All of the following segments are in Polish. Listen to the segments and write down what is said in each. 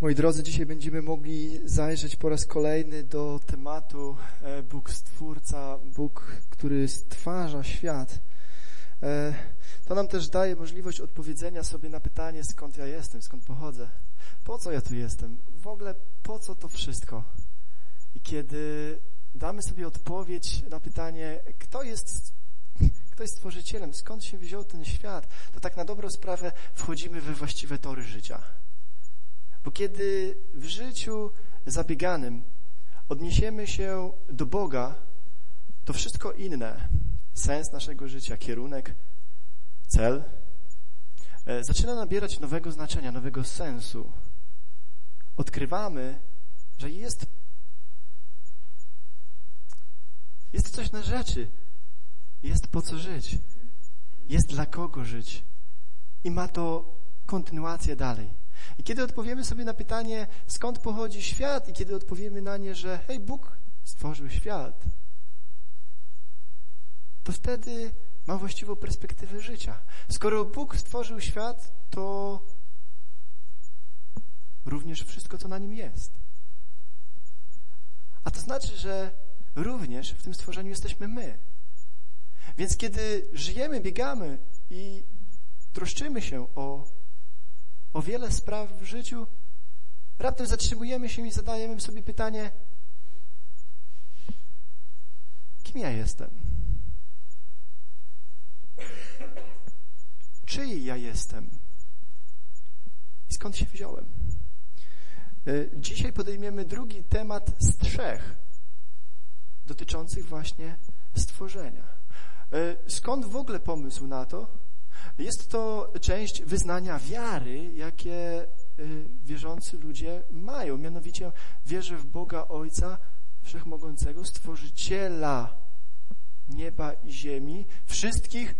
Moi drodzy, dzisiaj będziemy mogli zajrzeć po raz kolejny do tematu Bóg Stwórca, Bóg, który stwarza świat. To nam też daje możliwość odpowiedzenia sobie na pytanie, skąd ja jestem, skąd pochodzę, po co ja tu jestem, w ogóle po co to wszystko. I damy sobie odpowiedź na pytanie, kto jest stworzycielem, skąd się wziął ten świat, to tak na dobrą sprawę wchodzimy we właściwe tory życia. Bo kiedy w życiu zabieganym odniesiemy się do Boga, to wszystko inne, sens naszego życia, kierunek, cel, zaczyna nabierać nowego znaczenia, nowego sensu. Odkrywamy, że jest coś na rzeczy, jest po co żyć, jest dla kogo żyć i ma to kontynuację dalej. I kiedy odpowiemy sobie na pytanie, skąd pochodzi świat, i kiedy odpowiemy na nie, że hej, Bóg stworzył świat, to wtedy ma właściwą perspektywę życia. Skoro Bóg stworzył świat, to również wszystko, co na nim jest. A to znaczy, że również w tym stworzeniu jesteśmy my. Więc kiedy żyjemy, biegamy i troszczymy się o wiele spraw w życiu, raptem zatrzymujemy się i zadajemy sobie pytanie, kim ja jestem? Czyj ja jestem? I skąd się wziąłem? Dzisiaj podejmiemy drugi temat z 3 dotyczących właśnie stworzenia. Skąd w ogóle pomysł na to? Jest to część wyznania wiary, jakie wierzący ludzie mają. Mianowicie wierzę w Boga Ojca Wszechmogącego, Stworzyciela nieba i ziemi, wszystkich.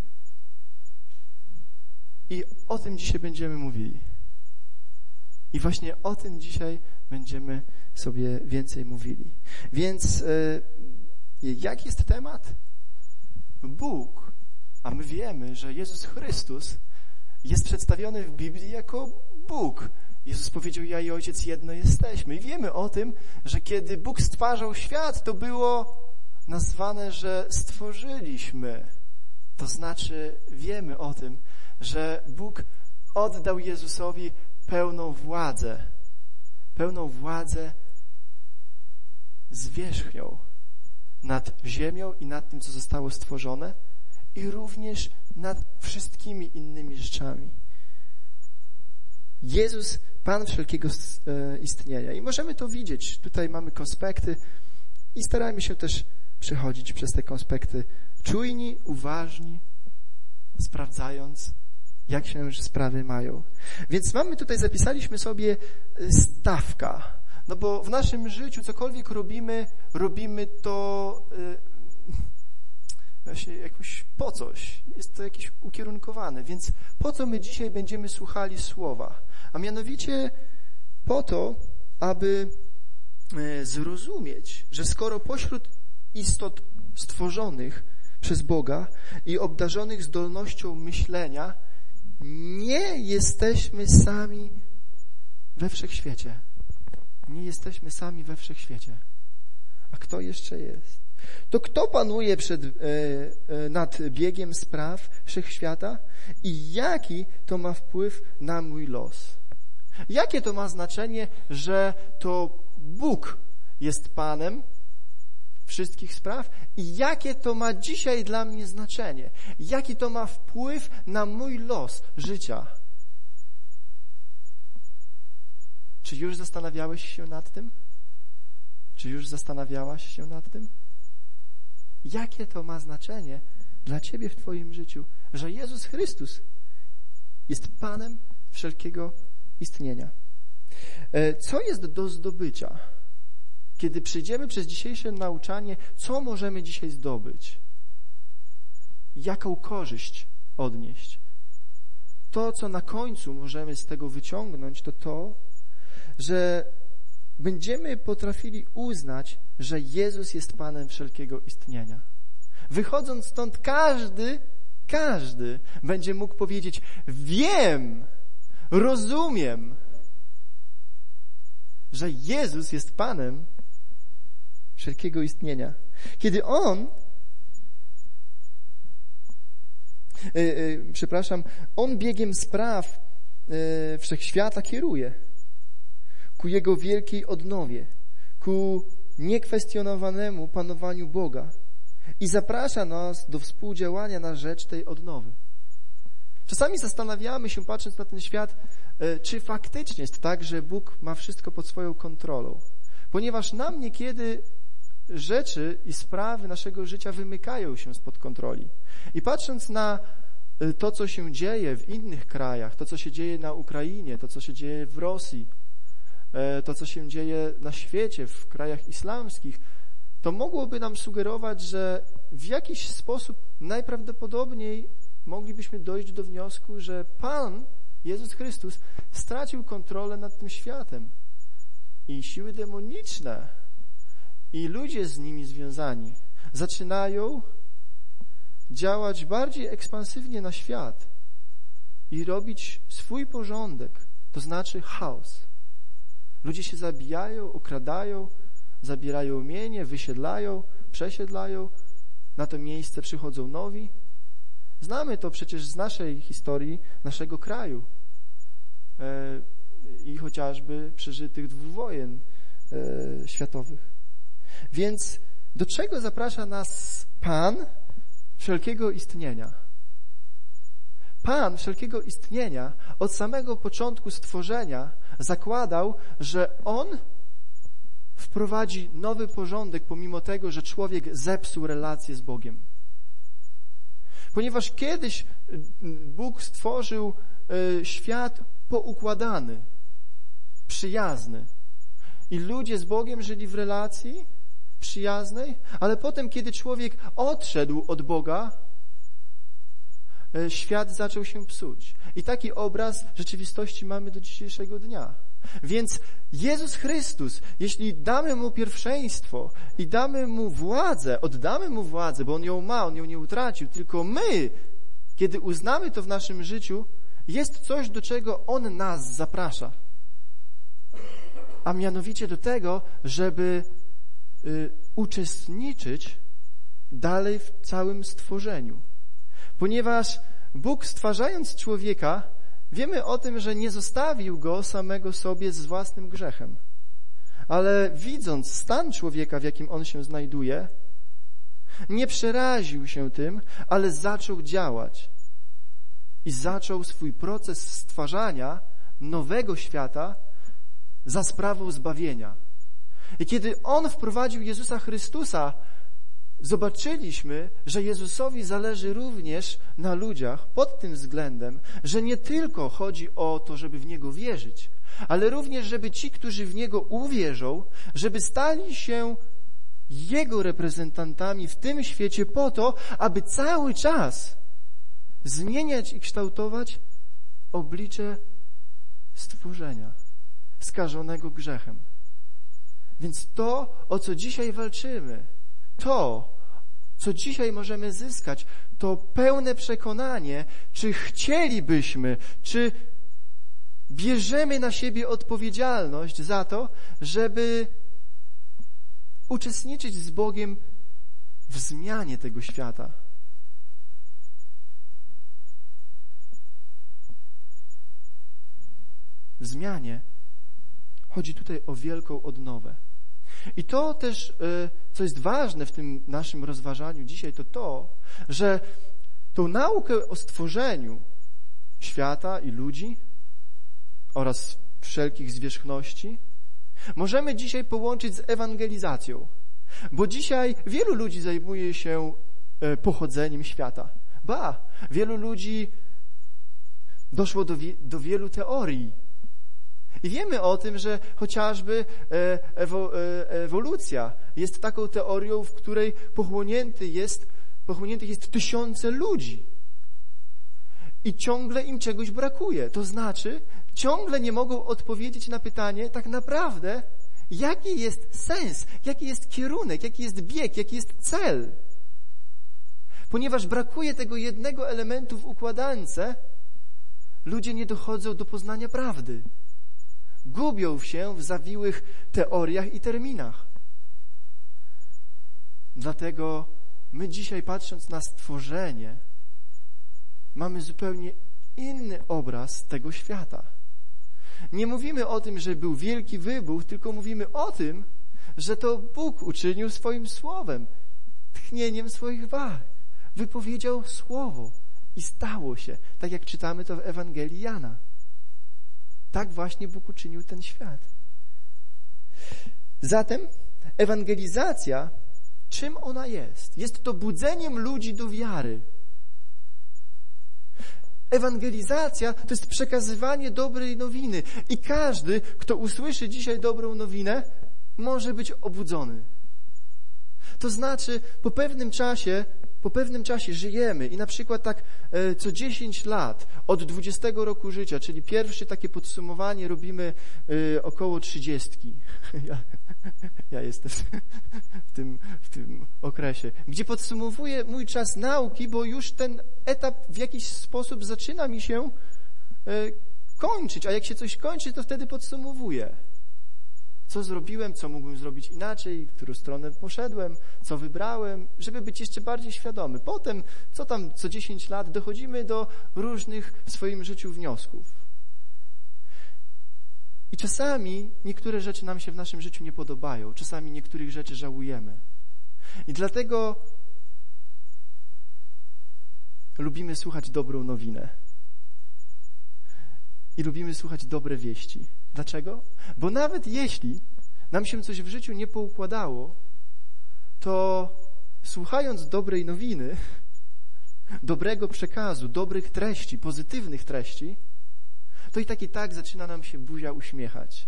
I o tym dzisiaj będziemy mówili. I właśnie o tym dzisiaj będziemy sobie więcej mówili. Więc jaki jest temat? Bóg, a my wiemy, że Jezus Chrystus jest przedstawiony w Biblii jako Bóg. Jezus powiedział, ja i Ojciec jedno jesteśmy. I wiemy o tym, że kiedy Bóg stwarzał świat, to było nazwane, że stworzyliśmy. To znaczy wiemy o tym, że Bóg oddał Jezusowi pełną władzę zwierzchnią nad ziemią i nad tym, co zostało stworzone, i również nad wszystkimi innymi rzeczami. Jezus, Pan wszelkiego istnienia. I możemy to widzieć. Tutaj mamy konspekty i starajmy się też przechodzić przez te konspekty czujni, uważni, sprawdzając, jak się sprawy mają. Więc zapisaliśmy sobie stawka. No bo w naszym życiu cokolwiek robimy to właśnie jakoś po coś. Jest to jakieś ukierunkowane. Więc po co my dzisiaj będziemy słuchali słowa? A mianowicie po to, aby zrozumieć, że skoro pośród istot stworzonych przez Boga i obdarzonych zdolnością myślenia nie jesteśmy sami we wszechświecie. Nie jesteśmy sami we wszechświecie. A kto jeszcze jest? To kto panuje nad biegiem spraw wszechświata i jaki to ma wpływ na mój los? Jakie to ma znaczenie, że to Bóg jest Panem wszystkich spraw i jakie to ma dzisiaj dla mnie znaczenie? Jaki to ma wpływ na mój los życia? Czy już zastanawiałeś się nad tym? Czy już zastanawiałaś się nad tym? Jakie to ma znaczenie dla ciebie w twoim życiu, że Jezus Chrystus jest Panem wszelkiego istnienia? Co jest do zdobycia? Kiedy przyjdziemy przez dzisiejsze nauczanie, co możemy dzisiaj zdobyć? Jaką korzyść odnieść? To, co na końcu możemy z tego wyciągnąć, to, że będziemy potrafili uznać, że Jezus jest Panem wszelkiego istnienia. Wychodząc stąd, każdy będzie mógł powiedzieć: wiem, rozumiem, że Jezus jest Panem wszelkiego istnienia. Kiedy On On biegiem spraw wszechświata kieruje ku Jego wielkiej odnowie, ku niekwestionowanemu panowaniu Boga i zaprasza nas do współdziałania na rzecz tej odnowy. Czasami zastanawiamy się, patrząc na ten świat, czy faktycznie jest tak, że Bóg ma wszystko pod swoją kontrolą, ponieważ nam niekiedy rzeczy i sprawy naszego życia wymykają się spod kontroli. I patrząc na to, co się dzieje w innych krajach, to, co się dzieje na Ukrainie, to, co się dzieje w Rosji, to, co się dzieje na świecie, w krajach islamskich, to mogłoby nam sugerować, że w jakiś sposób najprawdopodobniej moglibyśmy dojść do wniosku, że Pan, Jezus Chrystus, stracił kontrolę nad tym światem i siły demoniczne i ludzie z nimi związani zaczynają działać bardziej ekspansywnie na świat i robić swój porządek, to znaczy chaos. Ludzie się zabijają, okradają, zabierają mienie, wysiedlają, przesiedlają, na to miejsce przychodzą nowi. Znamy to przecież z naszej historii, naszego kraju i chociażby przeżytych 2 wojen światowych. Więc do czego zaprasza nas Pan wszelkiego istnienia? Pan wszelkiego istnienia od samego początku stworzenia zakładał, że On wprowadzi nowy porządek, pomimo tego, że człowiek zepsuł relację z Bogiem. Ponieważ kiedyś Bóg stworzył świat poukładany, przyjazny i ludzie z Bogiem żyli w relacji przyjaznej, ale potem, kiedy człowiek odszedł od Boga, świat zaczął się psuć. I taki obraz rzeczywistości mamy do dzisiejszego dnia. Więc Jezus Chrystus, jeśli damy Mu pierwszeństwo i damy Mu władzę, oddamy Mu władzę, bo On ją ma, On ją nie utracił, tylko my, kiedy uznamy to w naszym życiu, jest coś, do czego On nas zaprasza. A mianowicie do tego, żeby uczestniczyć dalej w całym stworzeniu. Ponieważ Bóg, stwarzając człowieka, wiemy o tym, że nie zostawił go samego sobie z własnym grzechem. Ale widząc stan człowieka, w jakim on się znajduje, nie przeraził się tym, ale zaczął działać. I zaczął swój proces stwarzania nowego świata za sprawą zbawienia. I kiedy On wprowadził Jezusa Chrystusa, zobaczyliśmy, że Jezusowi zależy również na ludziach pod tym względem, że nie tylko chodzi o to, żeby w Niego wierzyć, ale również, żeby ci, którzy w Niego uwierzą, żeby stali się Jego reprezentantami w tym świecie po to, aby cały czas zmieniać i kształtować oblicze stworzenia skażonego grzechem. Więc to, o co dzisiaj walczymy, to, co dzisiaj możemy zyskać, to pełne przekonanie, czy chcielibyśmy, czy bierzemy na siebie odpowiedzialność za to, żeby uczestniczyć z Bogiem w zmianie tego świata. W zmianie chodzi tutaj o wielką odnowę. I to też, co jest ważne w tym naszym rozważaniu dzisiaj, to to, że tą naukę o stworzeniu świata i ludzi oraz wszelkich zwierzchności możemy dzisiaj połączyć z ewangelizacją. Bo dzisiaj wielu ludzi zajmuje się pochodzeniem świata. Wielu ludzi doszło do wielu teorii. I wiemy o tym, że chociażby ewolucja jest taką teorią, w której pochłoniętych jest tysiące ludzi. I ciągle im czegoś brakuje. To znaczy, ciągle nie mogą odpowiedzieć na pytanie tak naprawdę, jaki jest sens, jaki jest kierunek, jaki jest bieg, jaki jest cel. Ponieważ brakuje tego jednego elementu w układance, ludzie nie dochodzą do poznania prawdy. gubią się w zawiłych teoriach i terminach. Dlatego my dzisiaj, patrząc na stworzenie, mamy zupełnie inny obraz tego świata. Nie mówimy o tym, że był wielki wybuch, tylko mówimy o tym, że to Bóg uczynił swoim słowem, tchnieniem swoich warg. Wypowiedział słowo i stało się, tak jak czytamy to w Ewangelii Jana. Tak właśnie Bóg uczynił ten świat. Zatem ewangelizacja, czym ona jest? Jest to budzeniem ludzi do wiary. Ewangelizacja to jest przekazywanie dobrej nowiny i każdy, kto usłyszy dzisiaj dobrą nowinę, może być obudzony. To znaczy, po pewnym czasie żyjemy i na przykład tak co 10 lat od 20 roku życia, czyli pierwsze takie podsumowanie robimy około 30. Ja jestem w tym okresie, gdzie podsumowuję mój czas nauki, bo już ten etap w jakiś sposób zaczyna mi się kończyć, a jak się coś kończy, to wtedy podsumowuję. Co zrobiłem, co mógłbym zrobić inaczej, w którą stronę poszedłem, co wybrałem, żeby być jeszcze bardziej świadomy. Potem, co 10 lat, dochodzimy do różnych w swoim życiu wniosków. I czasami niektóre rzeczy nam się w naszym życiu nie podobają, czasami niektórych rzeczy żałujemy. I dlatego lubimy słuchać dobrą nowinę. I lubimy słuchać dobre wieści. Dlaczego? Bo nawet jeśli nam się coś w życiu nie poukładało, to słuchając dobrej nowiny, dobrego przekazu, dobrych treści, pozytywnych treści, to i tak zaczyna nam się buzia uśmiechać.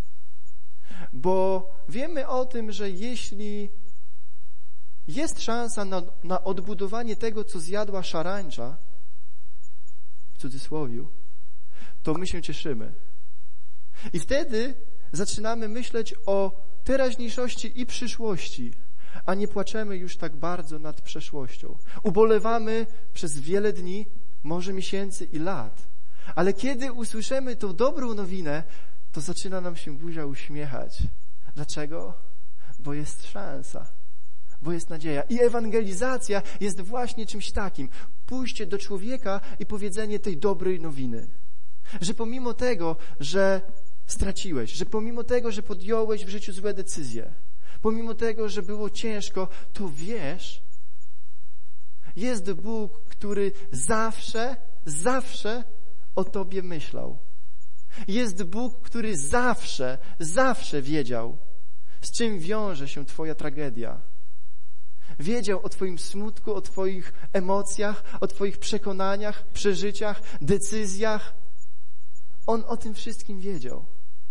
Bo wiemy o tym, że jeśli jest szansa na odbudowanie tego, co zjadła szarańcza, w cudzysłowiu, to my się cieszymy. I wtedy zaczynamy myśleć o teraźniejszości i przyszłości, a nie płaczemy już tak bardzo nad przeszłością. Ubolewamy przez wiele dni, może miesięcy i lat. Ale kiedy usłyszymy tą dobrą nowinę, to zaczyna nam się buzia uśmiechać. Dlaczego? Bo jest szansa, bo jest nadzieja. I ewangelizacja jest właśnie czymś takim. Pójście do człowieka i powiedzenie tej dobrej nowiny. Że pomimo tego, że straciłeś, że pomimo tego, że podjąłeś w życiu złe decyzje, pomimo tego, że było ciężko, to wiesz, jest Bóg, który zawsze o tobie myślał. Jest Bóg, który zawsze wiedział, z czym wiąże się twoja tragedia. Wiedział o twoim smutku, o twoich emocjach, o twoich przekonaniach, przeżyciach, decyzjach. On o tym wszystkim wiedział.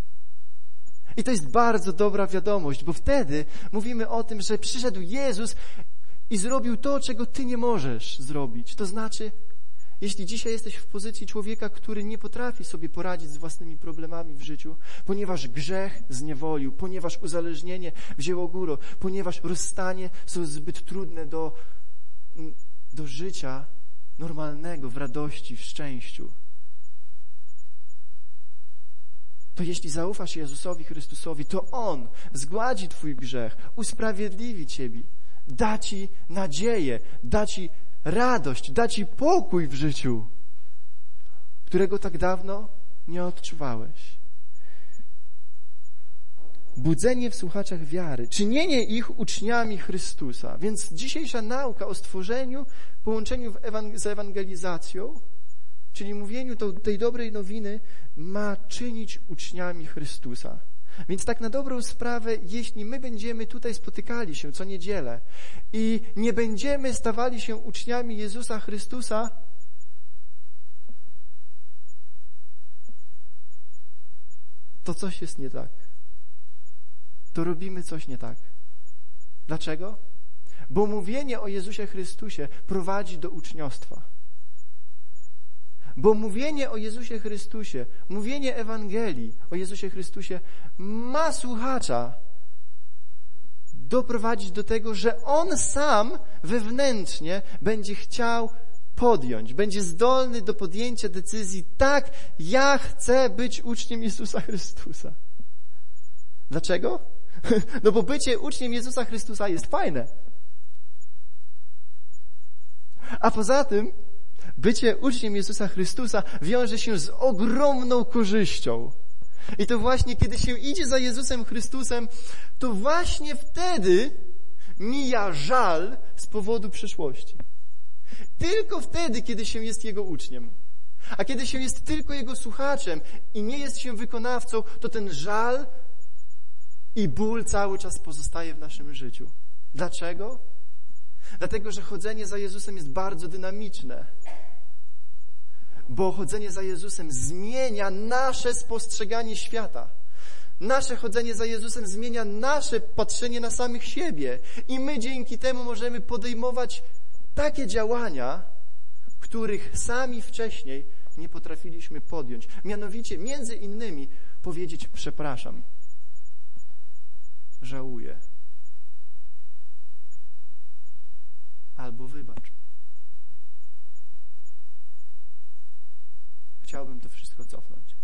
I to jest bardzo dobra wiadomość, bo wtedy mówimy o tym, że przyszedł Jezus i zrobił to, czego ty nie możesz zrobić. To znaczy, jeśli dzisiaj jesteś w pozycji człowieka, który nie potrafi sobie poradzić z własnymi problemami w życiu, ponieważ grzech zniewolił, ponieważ uzależnienie wzięło górę, ponieważ rozstanie są zbyt trudne do życia normalnego, w radości, w szczęściu, to jeśli zaufasz Jezusowi Chrystusowi, to On zgładzi twój grzech, usprawiedliwi ciebie, da ci nadzieję, da ci radość, da ci pokój w życiu, którego tak dawno nie odczuwałeś. Budzenie w słuchaczach wiary, czynienie ich uczniami Chrystusa. Więc dzisiejsza nauka o stworzeniu, połączeniu z ewangelizacją, czyli mówieniu tej dobrej nowiny, ma czynić uczniami Chrystusa. Więc tak na dobrą sprawę, jeśli my będziemy tutaj spotykali się co niedzielę i nie będziemy stawali się uczniami Jezusa Chrystusa, to coś jest nie tak. To robimy coś nie tak. Dlaczego? Bo mówienie o Jezusie Chrystusie prowadzi do uczniostwa. Bo mówienie o Jezusie Chrystusie, mówienie Ewangelii o Jezusie Chrystusie ma słuchacza doprowadzić do tego, że on sam wewnętrznie będzie chciał podjąć, będzie zdolny do podjęcia decyzji: tak, ja chcę być uczniem Jezusa Chrystusa. Dlaczego? No bo bycie uczniem Jezusa Chrystusa jest fajne. A poza tym bycie uczniem Jezusa Chrystusa wiąże się z ogromną korzyścią. I to właśnie, kiedy się idzie za Jezusem Chrystusem, to właśnie wtedy mija żal z powodu przeszłości. Tylko wtedy, kiedy się jest Jego uczniem. A kiedy się jest tylko Jego słuchaczem i nie jest się wykonawcą, to ten żal i ból cały czas pozostaje w naszym życiu. Dlaczego? Dlatego, że chodzenie za Jezusem jest bardzo dynamiczne. Bo chodzenie za Jezusem zmienia nasze spostrzeganie świata. Nasze chodzenie za Jezusem zmienia nasze patrzenie na samych siebie. I my dzięki temu możemy podejmować takie działania, których sami wcześniej nie potrafiliśmy podjąć. Mianowicie, między innymi, powiedzieć przepraszam, żałuję albo wybacz. Chciałbym to wszystko cofnąć.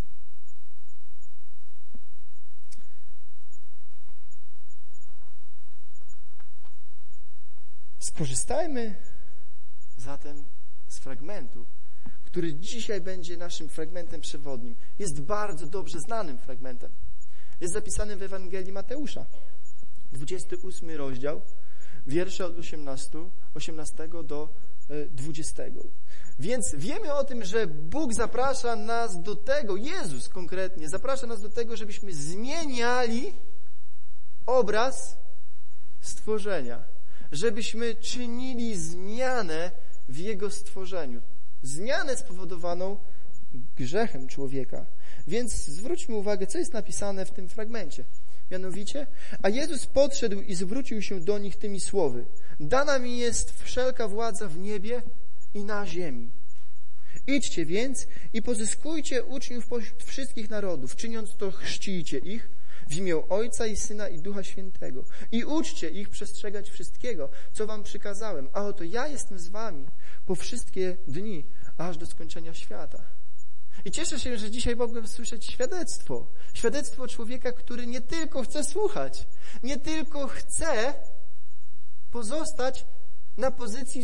Skorzystajmy zatem z fragmentu, który dzisiaj będzie naszym fragmentem przewodnim. Jest bardzo dobrze znanym fragmentem. Jest zapisany w Ewangelii Mateusza, 28 rozdział, wiersze od 18 do 20. Więc wiemy o tym, że Bóg zaprasza nas do tego, Jezus konkretnie, zaprasza nas do tego, żebyśmy zmieniali obraz stworzenia. Żebyśmy czynili zmianę w Jego stworzeniu. Zmianę spowodowaną grzechem człowieka. Więc zwróćmy uwagę, co jest napisane w tym fragmencie. Mianowicie, a Jezus podszedł i zwrócił się do nich tymi słowy. Dana mi jest wszelka władza w niebie i na ziemi. Idźcie więc i pozyskujcie uczniów pośród wszystkich narodów, czyniąc to chrzcijcie ich w imię Ojca i Syna i Ducha Świętego i uczcie ich przestrzegać wszystkiego, co wam przykazałem. A oto ja jestem z wami po wszystkie dni, aż do skończenia świata. I cieszę się, że dzisiaj mogłem słyszeć świadectwo. Świadectwo człowieka, który nie tylko chce słuchać, nie tylko chce pozostać na pozycji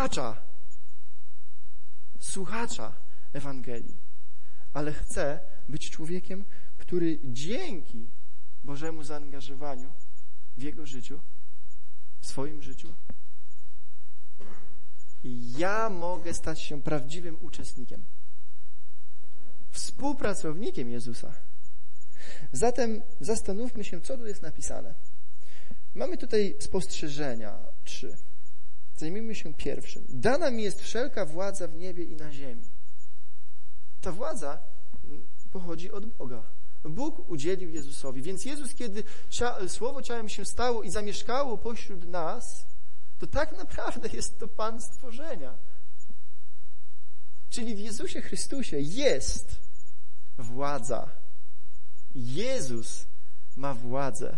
słuchacza Ewangelii, ale chce być człowiekiem, który dzięki Bożemu zaangażowaniu w jego życiu, w swoim życiu, ja mogę stać się prawdziwym uczestnikiem, współpracownikiem Jezusa. Zatem zastanówmy się, co tu jest napisane. Mamy tutaj spostrzeżenia 3. Zajmijmy się pierwszym. Dana mi jest wszelka władza w niebie i na ziemi. Ta władza pochodzi od Boga. Bóg udzielił Jezusowi. Więc Jezus, kiedy Słowo ciałem się stało i zamieszkało pośród nas, to tak naprawdę jest to Pan stworzenia. Czyli w Jezusie Chrystusie jest władza. Jezus ma władzę.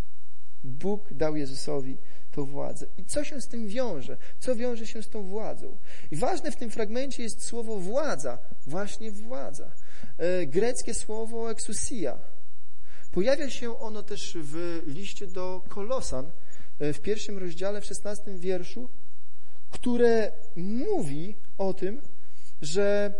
Bóg dał Jezusowi tą władzę. I co się z tym wiąże? Co wiąże się z tą władzą? I ważne w tym fragmencie jest słowo władza. Właśnie władza. Greckie słowo exousia. Pojawia się ono też w liście do Kolosan, w 1 rozdziale, w 16 wierszu, które mówi o tym, że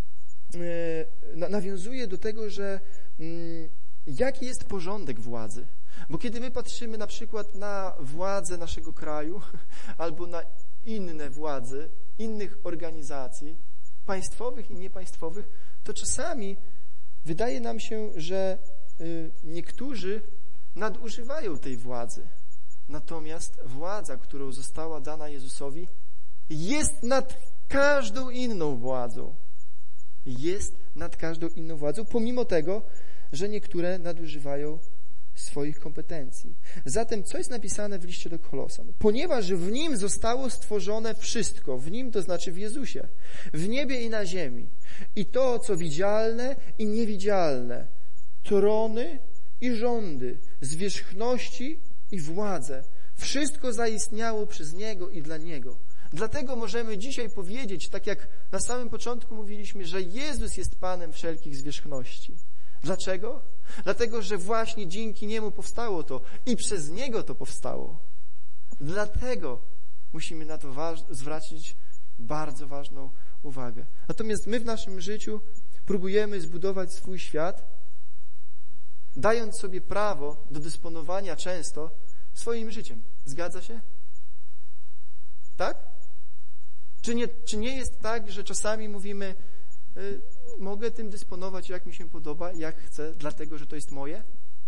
nawiązuje do tego, że jaki jest porządek władzy. Bo kiedy my patrzymy na przykład na władzę naszego kraju albo na inne władze, innych organizacji, państwowych i niepaństwowych, to czasami wydaje nam się, że niektórzy nadużywają tej władzy. Natomiast władza, którą została dana Jezusowi, jest nad każdą inną władzą. Jest nad każdą inną władzą, pomimo tego, że niektóre nadużywają swoich kompetencji. Zatem, co jest napisane w liście do Kolosan? Ponieważ w Nim zostało stworzone wszystko, w Nim, to znaczy w Jezusie, w niebie i na ziemi, i to, co widzialne i niewidzialne, trony i rządy, zwierzchności i władze, wszystko zaistniało przez Niego i dla Niego. Dlatego możemy dzisiaj powiedzieć, tak jak na samym początku mówiliśmy, że Jezus jest Panem wszelkich zwierzchności. Dlaczego? Dlatego, że właśnie dzięki Niemu powstało to i przez Niego to powstało. Dlatego musimy na to zwrócić bardzo ważną uwagę. Natomiast my w naszym życiu próbujemy zbudować swój świat, dając sobie prawo do dysponowania często swoim życiem. Zgadza się? Tak? Czy nie jest tak, że czasami mówimy, mogę tym dysponować, jak mi się podoba, jak chcę, dlatego, że to jest moje?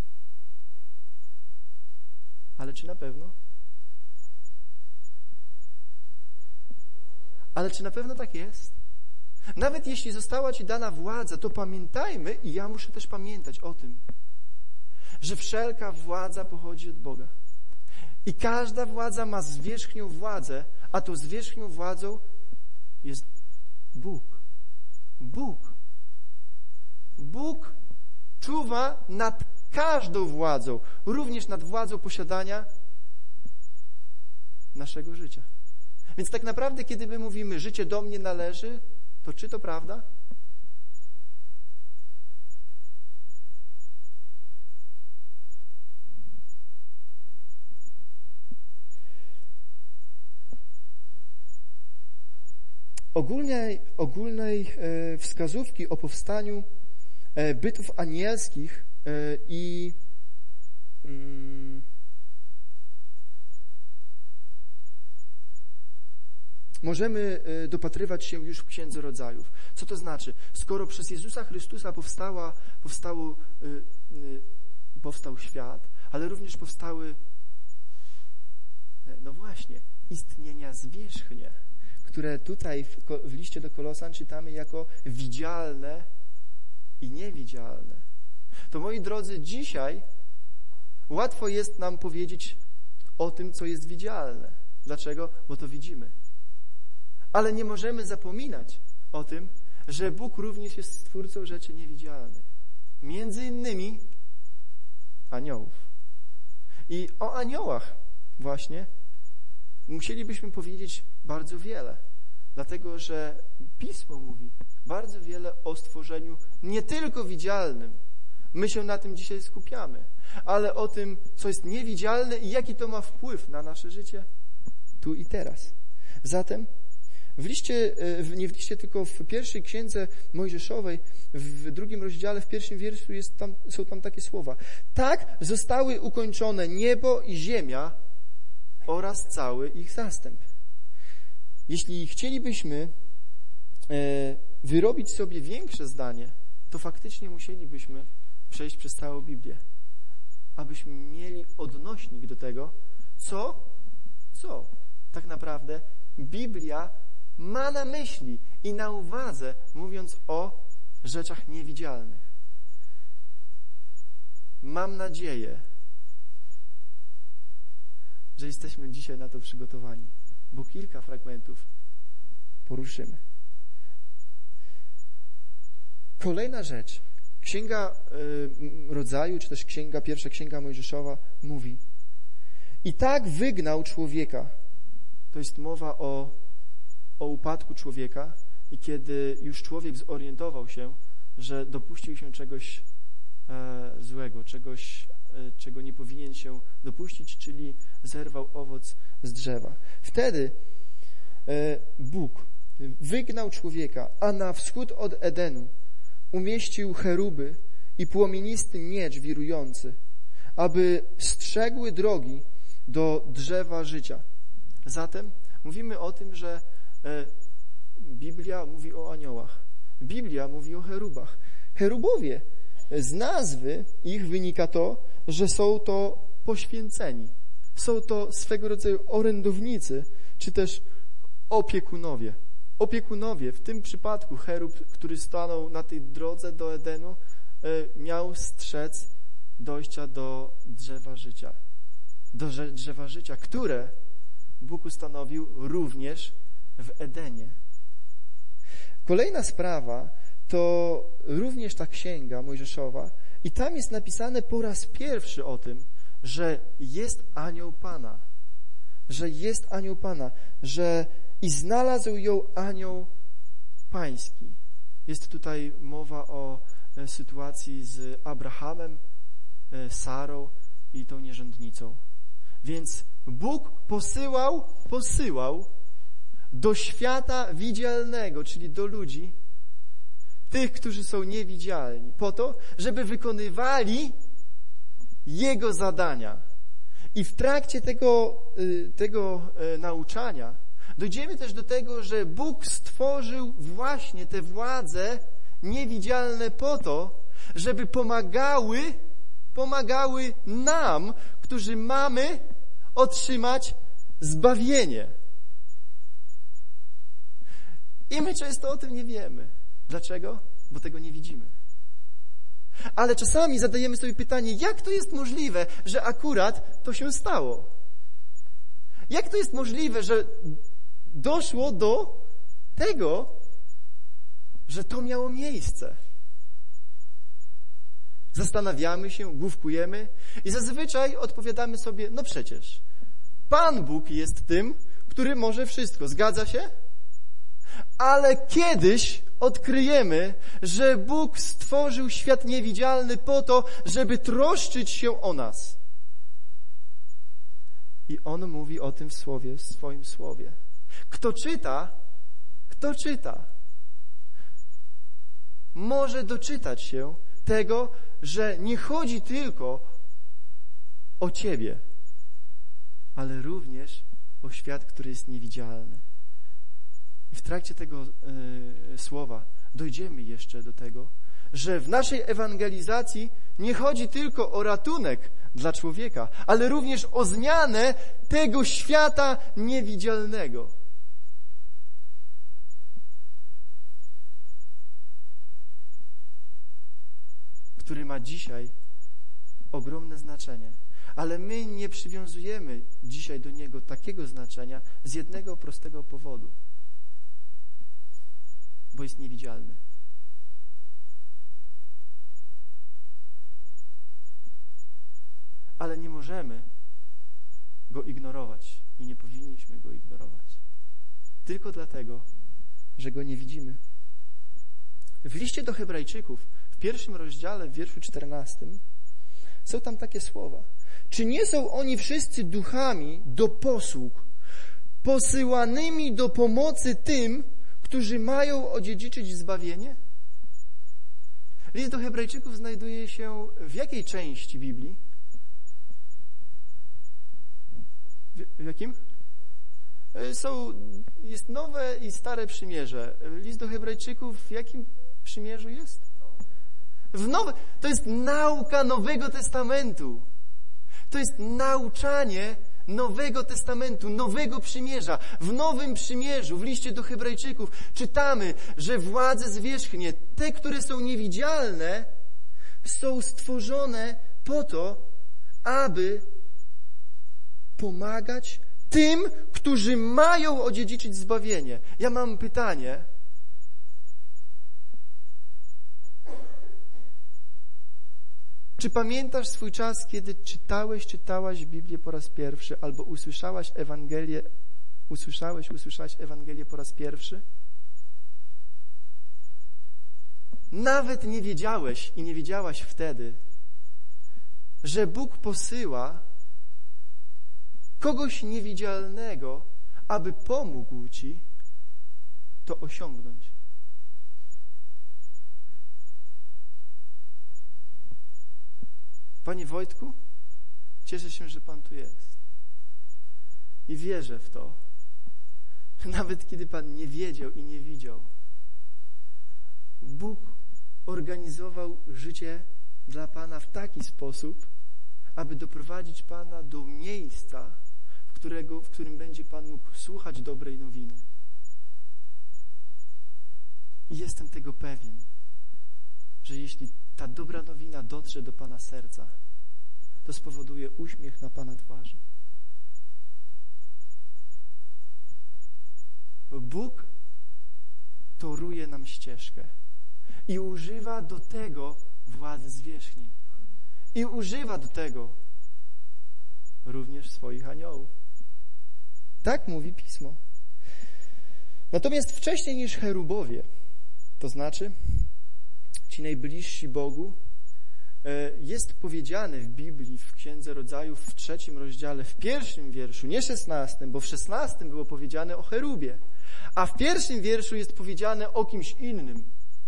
Ale czy na pewno? Ale czy na pewno tak jest? Nawet jeśli została ci dana władza, to pamiętajmy, i ja muszę też pamiętać o tym, że wszelka władza pochodzi od Boga. I każda władza ma zwierzchnią władzę, a tą zwierzchnią władzą jest Bóg. Bóg. Bóg czuwa nad każdą władzą, również nad władzą posiadania naszego życia. Więc tak naprawdę, kiedy my mówimy, życie do mnie należy, to czy to prawda? Ogólnej wskazówki o powstaniu bytów anielskich i możemy dopatrywać się już w Księdze Rodzajów. Co to znaczy? Skoro przez Jezusa Chrystusa powstał świat, ale również powstały, no właśnie, istnienia zwierzchnie, które tutaj w liście do Kolosan czytamy jako widzialne i niewidzialne. To, moi drodzy, dzisiaj łatwo jest nam powiedzieć o tym, co jest widzialne. Dlaczego? Bo to widzimy. Ale nie możemy zapominać o tym, że Bóg również jest stwórcą rzeczy niewidzialnych. Między innymi aniołów. I o aniołach właśnie musielibyśmy powiedzieć bardzo wiele, dlatego że Pismo mówi bardzo wiele o stworzeniu nie tylko widzialnym. My się na tym dzisiaj skupiamy, ale o tym, co jest niewidzialne i jaki to ma wpływ na nasze życie tu i teraz. Zatem nie w liście, tylko w pierwszej księdze Mojżeszowej, w 2 rozdziale, w 1 wierszu są tam takie słowa. Tak zostały ukończone niebo i ziemia oraz cały ich zastęp. Jeśli chcielibyśmy wyrobić sobie większe zdanie, to faktycznie musielibyśmy przejść przez całą Biblię, abyśmy mieli odnośnik do tego, co tak naprawdę Biblia ma na myśli i na uwadze, mówiąc o rzeczach niewidzialnych. Mam nadzieję, że jesteśmy dzisiaj na to przygotowani, bo kilka fragmentów poruszymy. Kolejna rzecz. Księga Rodzaju, czy też pierwsza księga Mojżeszowa mówi: i tak wygnał człowieka. To jest mowa o upadku człowieka i kiedy już człowiek zorientował się, że dopuścił się czegoś złego, czegoś, czego nie powinien się dopuścić, czyli zerwał owoc z drzewa. Wtedy Bóg wygnał człowieka, a na wschód od Edenu umieścił cheruby i płomienisty miecz wirujący, aby strzegły drogi do drzewa życia. Zatem mówimy o tym, że Biblia mówi o aniołach. Biblia mówi o cherubach. Cherubowie, z nazwy ich wynika to, że są to poświęceni. Są to swego rodzaju orędownicy, czy też opiekunowie. Opiekunowie, w tym przypadku cherub, który stanął na tej drodze do Edenu, miał strzec dojścia do drzewa życia. Do drzewa życia, które Bóg ustanowił również w Edenie. Kolejna sprawa to również ta księga Mojżeszowa i tam jest napisane po raz pierwszy o tym, że jest anioł Pana. Że jest anioł Pana, że i znalazł ją anioł pański. Jest tutaj mowa o sytuacji z Abrahamem, Sarą i tą nierządnicą. Więc Bóg posyłał do świata widzialnego, czyli do ludzi, tych, którzy są niewidzialni, po to, żeby wykonywali Jego zadania. I w trakcie tego nauczania dojdziemy też do tego, że Bóg stworzył właśnie te władze niewidzialne po to, żeby pomagały nam, którzy mamy otrzymać zbawienie. I my często o tym nie wiemy. Dlaczego? Bo tego nie widzimy. Ale czasami zadajemy sobie pytanie, jak to jest możliwe, że akurat to się stało? Jak to jest możliwe, że doszło do tego, że to miało miejsce? Zastanawiamy się, główkujemy i zazwyczaj odpowiadamy sobie, no przecież Pan Bóg jest tym, który może wszystko. Zgadza się? Ale kiedyś odkryjemy, że Bóg stworzył świat niewidzialny po to, żeby troszczyć się o nas. I On mówi o tym w swoim słowie. Kto czyta, może doczytać się tego, że nie chodzi tylko o Ciebie, ale również o świat, który jest niewidzialny. I w trakcie tego słowa dojdziemy jeszcze do tego, że w naszej ewangelizacji nie chodzi tylko o ratunek dla człowieka, ale również o zmianę tego świata niewidzialnego. Który ma dzisiaj ogromne znaczenie. Ale my nie przywiązujemy dzisiaj do niego takiego znaczenia z jednego prostego powodu. Bo jest niewidzialny. Ale nie możemy go ignorować i nie powinniśmy go ignorować. Tylko dlatego, że go nie widzimy. W liście do Hebrajczyków, w 1 rozdziale, w wierszu 14, są tam takie słowa. Czy nie są oni wszyscy duchami do posług, posyłanymi do pomocy tym, którzy mają odziedziczyć zbawienie? List do Hebrajczyków znajduje się w jakiej części Biblii? W jakim? Jest Nowe i Stare Przymierze. List do Hebrajczyków w jakim przymierzu jest? To jest nauka Nowego Testamentu. To jest nauczanie Nowego Testamentu, Nowego Przymierza. W Nowym Przymierzu, w liście do Hebrajczyków czytamy, że władze zwierzchnie, te, które są niewidzialne, są stworzone po to, aby pomagać tym, którzy mają odziedziczyć zbawienie. Ja mam pytanie. Czy pamiętasz swój czas, kiedy czytałaś Biblię po raz pierwszy, albo usłyszałaś Ewangelię po raz pierwszy? Nawet nie wiedziałeś i nie wiedziałaś wtedy, że Bóg posyła kogoś niewidzialnego, aby pomógł Ci to osiągnąć. Panie Wojtku, cieszę się, że Pan tu jest. I wierzę w to, że nawet kiedy Pan nie wiedział i nie widział, Bóg organizował życie dla Pana w taki sposób, aby doprowadzić Pana do miejsca, w którym będzie Pan mógł słuchać dobrej nowiny. I jestem tego pewien, że jeśli ta dobra nowina dotrze do Pana serca, to spowoduje uśmiech na Pana twarzy. Bóg toruje nam ścieżkę i używa do tego władzy zwierzchni. I używa do tego również swoich aniołów. Tak mówi Pismo. Natomiast wcześniej niż cherubowie, to znaczy ci najbliżsi Bogu, jest powiedziane w Biblii, w Księdze Rodzajów, w 3 rozdziale, w 1 wierszu, nie 16, bo w 16 było powiedziane o cherubie, a w 1 wierszu jest powiedziane o kimś innym.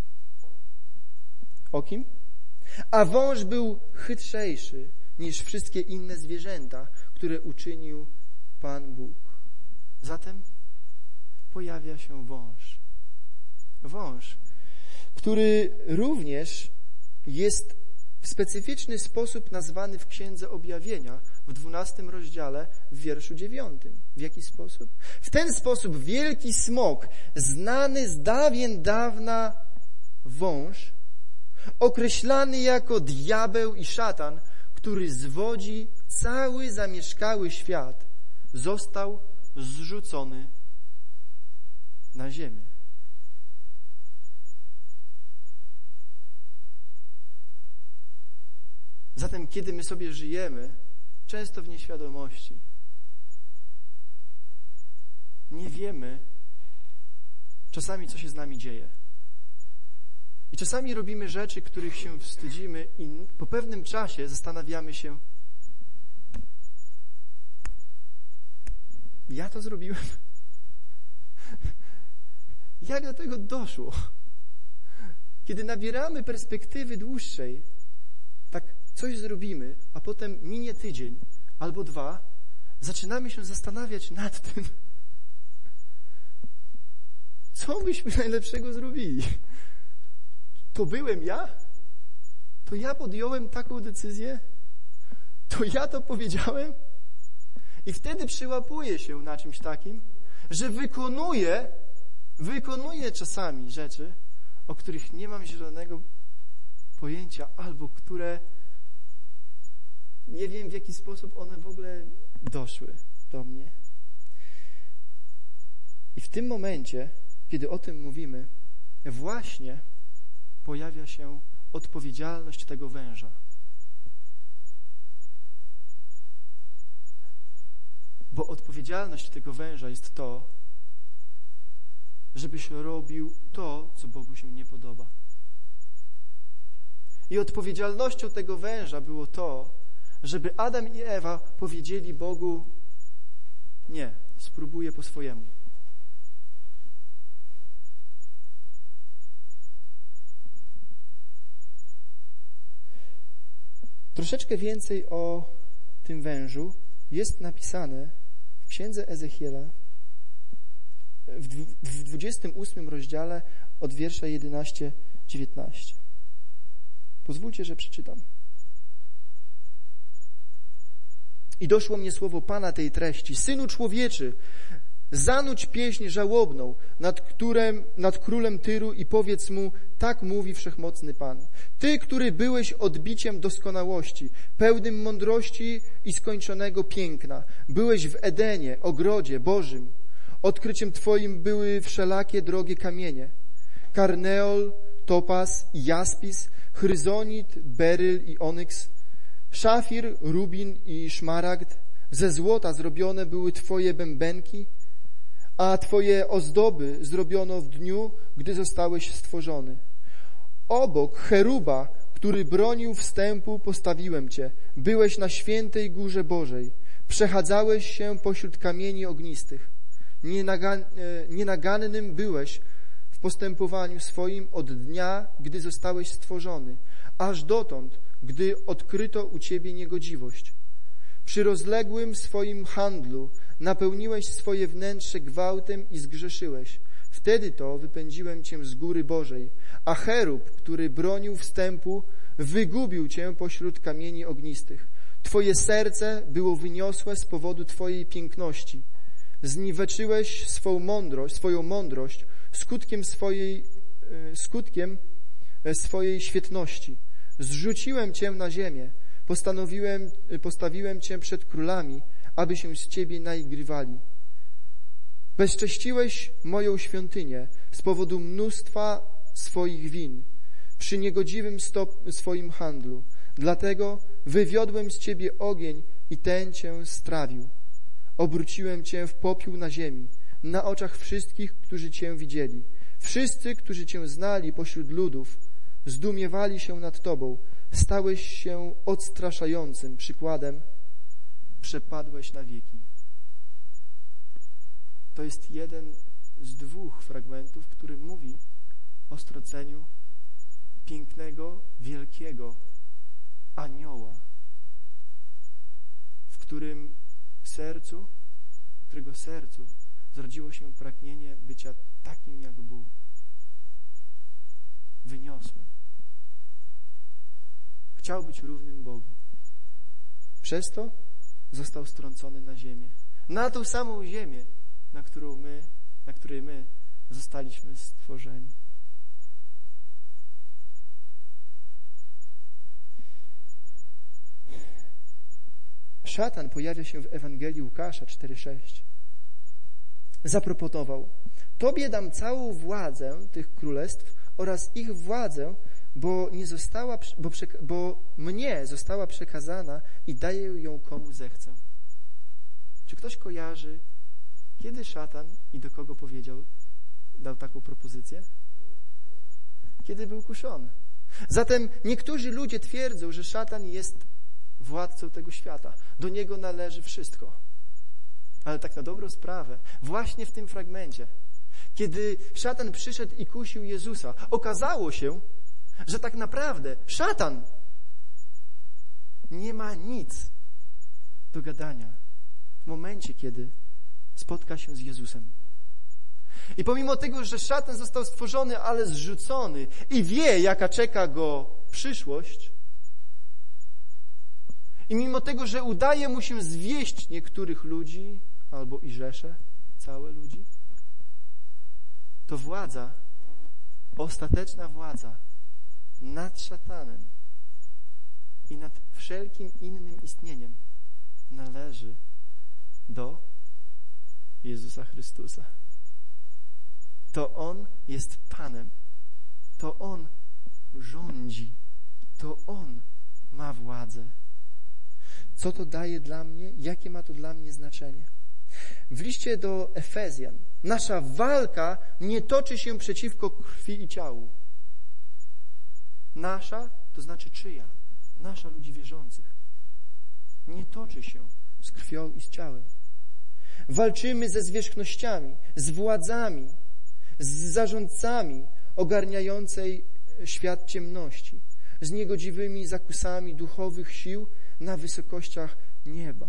O kim? A wąż był chytrzejszy niż wszystkie inne zwierzęta, które uczynił Pan Bóg. Zatem pojawia się wąż. Wąż, który również jest w specyficzny sposób nazwany w Księdze Objawienia w 12 rozdziale w wierszu 9. W jaki sposób? W ten sposób wielki smok, znany z dawien dawna wąż, określany jako diabeł i szatan, który zwodzi cały zamieszkały świat, został zrzucony na ziemię. Zatem, kiedy my sobie żyjemy, często w nieświadomości, nie wiemy czasami, co się z nami dzieje. I czasami robimy rzeczy, których się wstydzimy i po pewnym czasie zastanawiamy się, ja to zrobiłem? Jak do tego doszło? Kiedy nabieramy perspektywy dłuższej, tak coś zrobimy, a potem minie tydzień albo 2, zaczynamy się zastanawiać nad tym, co byśmy najlepszego zrobili. To byłem ja? To ja podjąłem taką decyzję? To ja to powiedziałem? I wtedy przyłapuję się na czymś takim, że wykonuję czasami rzeczy, o których nie mam zielonego pojęcia, albo które nie wiem, w jaki sposób one w ogóle doszły do mnie. I w tym momencie, kiedy o tym mówimy, właśnie pojawia się odpowiedzialność tego węża. Bo odpowiedzialność tego węża jest to, żebyś robił to, co Bogu się nie podoba. I odpowiedzialnością tego węża było to, żeby Adam i Ewa powiedzieli Bogu: nie, spróbuję po swojemu. Troszeczkę więcej o tym wężu jest napisane w Księdze Ezechiela w 28 rozdziale od wiersza 11-19. Pozwólcie, że przeczytam. I doszło mnie słowo Pana tej treści: Synu człowieczy, zanudź pieśń żałobną nad królem Tyru i powiedz mu: tak mówi Wszechmocny Pan. Ty, który byłeś odbiciem doskonałości, pełnym mądrości i skończonego piękna, byłeś w Edenie, ogrodzie Bożym. Odkryciem Twoim były wszelakie drogie kamienie: karneol, topaz i jaspis, chryzonit, beryl i onyks, szafir, rubin i szmaragd. Ze złota zrobione były Twoje bębenki, a Twoje ozdoby zrobiono w dniu, gdy zostałeś stworzony. Obok cheruba, który bronił wstępu, postawiłem Cię. Byłeś na świętej górze Bożej. Przechadzałeś się pośród kamieni ognistych. Nienagannym byłeś w postępowaniu swoim od dnia, gdy zostałeś stworzony, aż dotąd, gdy odkryto u Ciebie niegodziwość. Przy rozległym swoim handlu napełniłeś swoje wnętrze gwałtem i zgrzeszyłeś. Wtedy to wypędziłem Cię z góry Bożej, a cherub, który bronił wstępu, wygubił Cię pośród kamieni ognistych. Twoje serce było wyniosłe z powodu Twojej piękności. Zniweczyłeś swoją mądrość skutkiem swojej świetności. Zrzuciłem Cię na ziemię, postawiłem Cię przed królami, aby się z Ciebie naigrywali. Bezcześciłeś moją świątynię z powodu mnóstwa swoich win, przy niegodziwym swoim handlu. Dlatego wywiodłem z Ciebie ogień i ten Cię strawił. Obróciłem Cię w popiół na ziemi, na oczach wszystkich, którzy Cię widzieli. Wszyscy, którzy Cię znali pośród ludów, zdumiewali się nad Tobą. Stałeś się odstraszającym przykładem. Przepadłeś na wieki. To jest jeden z 2 fragmentów, który mówi o straceniu pięknego, wielkiego anioła, w którego sercu zrodziło się pragnienie bycia takim jak Bóg. Wyniosłym. Chciał być równym Bogu. Przez to został strącony na ziemię. Na tą samą ziemię, na której my zostaliśmy stworzeni. Szatan pojawia się w Ewangelii Łukasza 4,6. Zaproponował: Tobie dam całą władzę tych królestw oraz ich władzę, bo mnie została przekazana i daję ją komu zechcę. Czy ktoś kojarzy, kiedy szatan i do kogo dał taką propozycję? Kiedy był kuszony. Zatem niektórzy ludzie twierdzą, że szatan jest władcą tego świata. Do niego należy wszystko. Ale tak na dobrą sprawę, właśnie w tym fragmencie, kiedy szatan przyszedł i kusił Jezusa, okazało się, że tak naprawdę szatan nie ma nic do gadania w momencie, kiedy spotka się z Jezusem. I pomimo tego, że szatan został stworzony, ale zrzucony i wie, jaka czeka go przyszłość, i mimo tego, że udaje mu się zwieść niektórych ludzi, albo i rzesze, całe ludzi, to władza, ostateczna władza nad szatanem i nad wszelkim innym istnieniem należy do Jezusa Chrystusa. To On jest Panem. To On rządzi. To On ma władzę. Co to daje dla mnie? Jakie ma to dla mnie znaczenie? W liście do Efezjan nasza walka nie toczy się przeciwko krwi i ciału. Nasza, to znaczy czyja? Nasza, ludzi wierzących. Nie toczy się z krwią i z ciałem. Walczymy ze zwierzchnościami, z władzami, z zarządcami ogarniającej świat ciemności, z niegodziwymi zakusami duchowych sił na wysokościach nieba.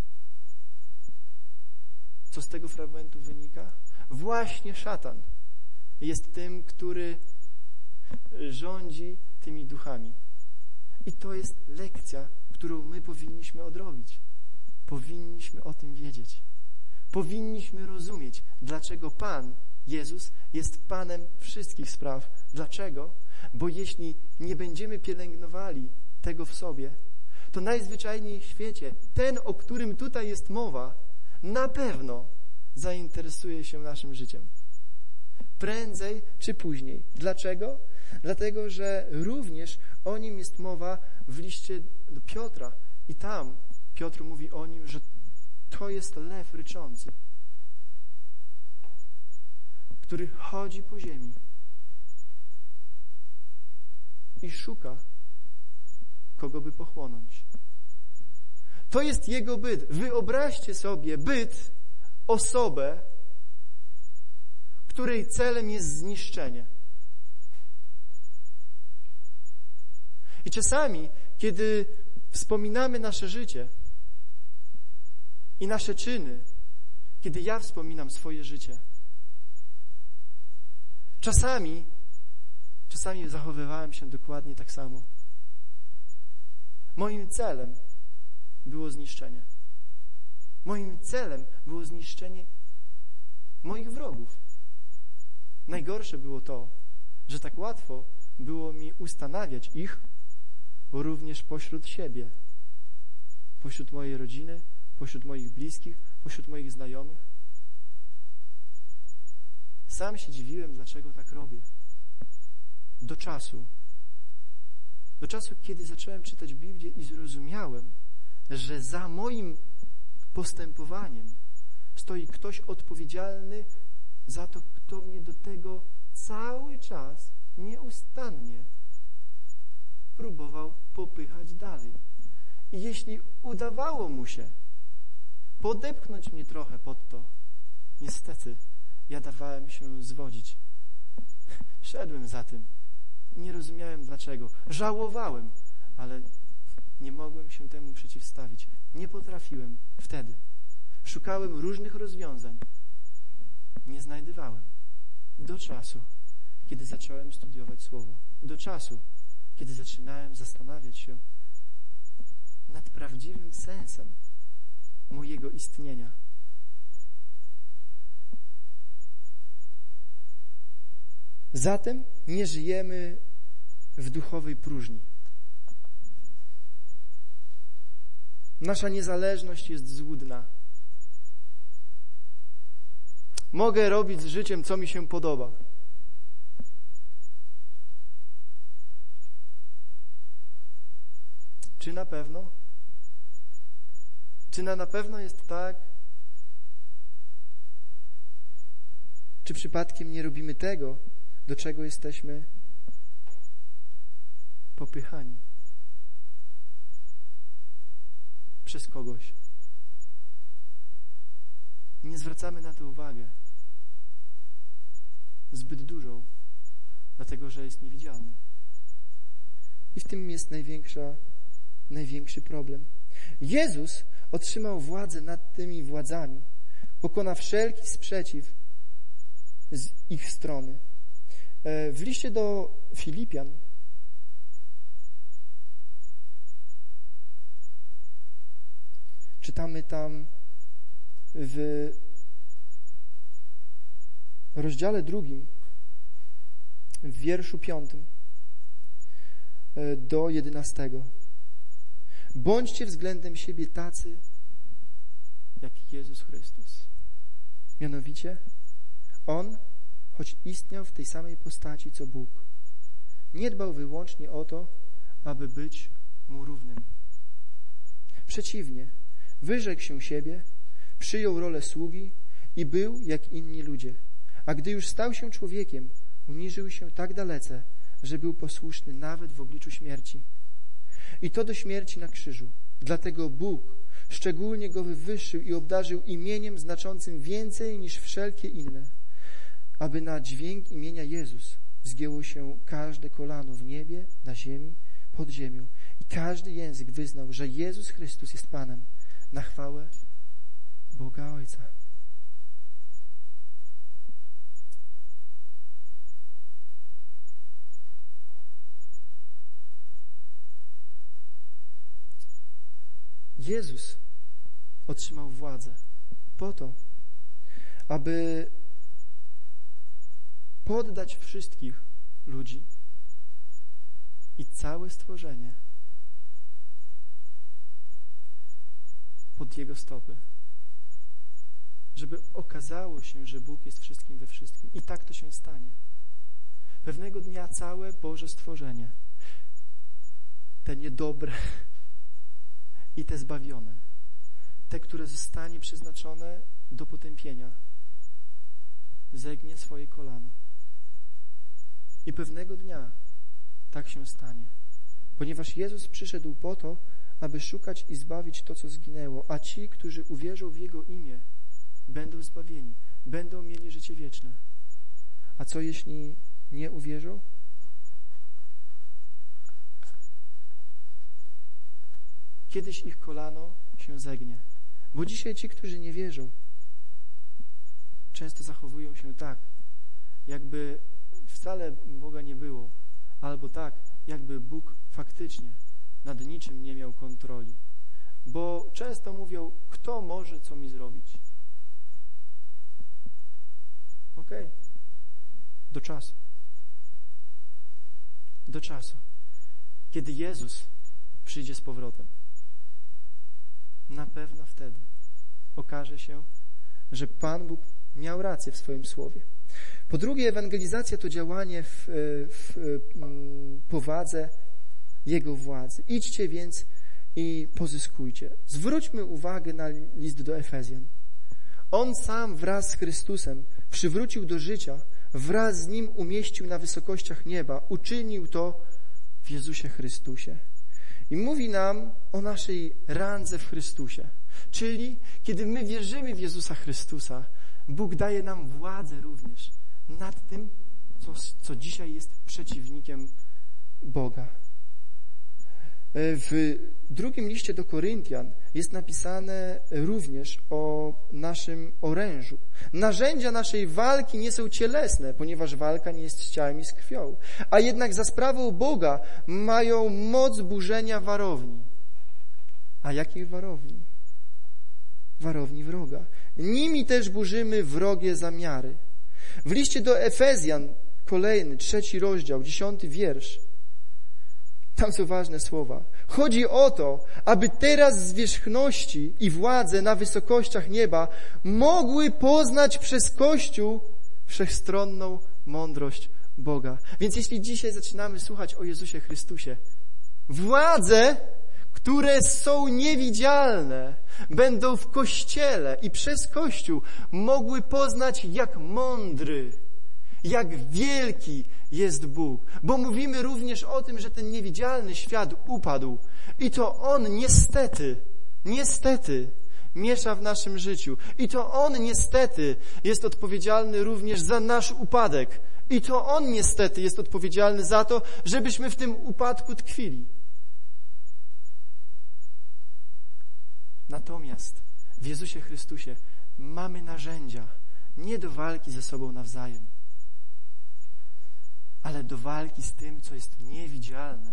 Co z tego fragmentu wynika? Właśnie szatan jest tym, który rządzi tymi duchami. I to jest lekcja, którą my powinniśmy odrobić. Powinniśmy o tym wiedzieć. Powinniśmy rozumieć, dlaczego Pan Jezus jest Panem wszystkich spraw. Dlaczego? Bo jeśli nie będziemy pielęgnowali tego w sobie, to najzwyczajniej w świecie ten, o którym tutaj jest mowa, na pewno zainteresuje się naszym życiem. Prędzej czy później. Dlaczego? Dlatego, że również o nim jest mowa w liście do Piotra. I tam Piotr mówi o nim, że to jest lew ryczący, który chodzi po ziemi i szuka, kogo by pochłonąć. To jest jego byt. Wyobraźcie sobie byt, osobę, której celem jest zniszczenie. I czasami, kiedy wspominamy nasze życie i nasze czyny, kiedy ja wspominam swoje życie, czasami zachowywałem się dokładnie tak samo. Moim celem było zniszczenie. Moim celem było zniszczenie moich wrogów. Najgorsze było to, że tak łatwo było mi ustanawiać ich również pośród siebie, pośród mojej rodziny, pośród moich bliskich, pośród moich znajomych. Sam się dziwiłem, dlaczego tak robię. Do czasu, kiedy zacząłem czytać Biblię i zrozumiałem, że za moim postępowaniem stoi ktoś odpowiedzialny za to, kto mnie do tego cały czas, nieustannie próbował popychać dalej. I jeśli udawało mu się podepchnąć mnie trochę pod to, niestety ja dawałem się zwodzić. Szedłem za tym. Nie rozumiałem dlaczego. Żałowałem, ale nie mogłem się temu przeciwstawić. Nie potrafiłem wtedy. Szukałem różnych rozwiązań. Nie znajdowałem. Do czasu, kiedy zacząłem studiować Słowo. Do czasu, kiedy zaczynałem zastanawiać się nad prawdziwym sensem mojego istnienia. Zatem nie żyjemy w duchowej próżni. Nasza niezależność jest złudna. Mogę robić z życiem, co mi się podoba. Czy na pewno? Czy na pewno jest tak? Czy przypadkiem nie robimy tego, do czego jesteśmy popychani przez kogoś? Nie zwracamy na to uwagę. Zbyt dużą, dlatego że jest niewidzialny. I w tym jest największy problem. Jezus otrzymał władzę nad tymi władzami, pokona wszelki sprzeciw z ich strony. W liście do Filipian czytamy tam w rozdziale 2, w wierszu 5 do 11. Bądźcie względem siebie tacy, jak Jezus Chrystus. Mianowicie On, choć istniał w tej samej postaci co Bóg, nie dbał wyłącznie o to, aby być Mu równym. Przeciwnie, wyrzekł się siebie, przyjął rolę sługi i był jak inni ludzie. A gdy już stał się człowiekiem, uniżył się tak dalece, że był posłuszny nawet w obliczu śmierci. I to do śmierci na krzyżu. Dlatego Bóg szczególnie Go wywyższył i obdarzył imieniem znaczącym więcej niż wszelkie inne, aby na dźwięk imienia Jezus zgięło się każde kolano w niebie, na ziemi, pod ziemią i każdy język wyznał, że Jezus Chrystus jest Panem, na chwałę Boga Ojca. Jezus otrzymał władzę po to, aby poddać wszystkich ludzi i całe stworzenie pod Jego stopy. Żeby okazało się, że Bóg jest wszystkim we wszystkim. I tak to się stanie. Pewnego dnia całe Boże stworzenie, te niedobre i te zbawione, te, które zostanie przeznaczone do potępienia, zegnie swoje kolano. I pewnego dnia tak się stanie. Ponieważ Jezus przyszedł po to, aby szukać i zbawić to, co zginęło, a ci, którzy uwierzą w Jego imię, będą zbawieni, będą mieli życie wieczne. A co jeśli nie uwierzą? Kiedyś ich kolano się zegnie. Bo dzisiaj ci, którzy nie wierzą, często zachowują się tak, jakby wcale Boga nie było, albo tak, jakby Bóg faktycznie nad niczym nie miał kontroli. Bo często mówią, kto może co mi zrobić? Okej. Do czasu. Do czasu. Kiedy Jezus przyjdzie z powrotem. Na pewno wtedy okaże się, że Pan Bóg miał rację w swoim słowie. Po drugie, ewangelizacja to działanie w powadze Jego władzy. Idźcie więc i pozyskujcie. Zwróćmy uwagę na list do Efezjan. On sam wraz z Chrystusem przywrócił do życia, wraz z Nim umieścił na wysokościach nieba, uczynił to w Jezusie Chrystusie. I mówi nam o naszej randze w Chrystusie. Czyli kiedy my wierzymy w Jezusa Chrystusa, Bóg daje nam władzę również nad tym, co dzisiaj jest przeciwnikiem Boga. W drugim liście do Koryntian jest napisane również o naszym orężu. Narzędzia naszej walki nie są cielesne, ponieważ walka nie jest z ciałem i z krwią, a jednak za sprawą Boga mają moc burzenia warowni. A jakiej warowni? Warowni wroga. Nimi też burzymy wrogie zamiary. W liście do Efezjan, kolejny, 3 rozdział, 10 wiersz, tam są ważne słowa. Chodzi o to, aby teraz zwierzchności i władze na wysokościach nieba mogły poznać przez Kościół wszechstronną mądrość Boga. Więc jeśli dzisiaj zaczynamy słuchać o Jezusie Chrystusie, władze, które są niewidzialne, będą w Kościele i przez Kościół mogły poznać, jak mądry, jak wielki jest Bóg. Bo mówimy również o tym, że ten niewidzialny świat upadł i to On niestety miesza w naszym życiu. I to On niestety jest odpowiedzialny również za nasz upadek. I to On niestety jest odpowiedzialny za to, żebyśmy w tym upadku tkwili. Natomiast w Jezusie Chrystusie mamy narzędzia nie do walki ze sobą nawzajem, ale do walki z tym, co jest niewidzialne.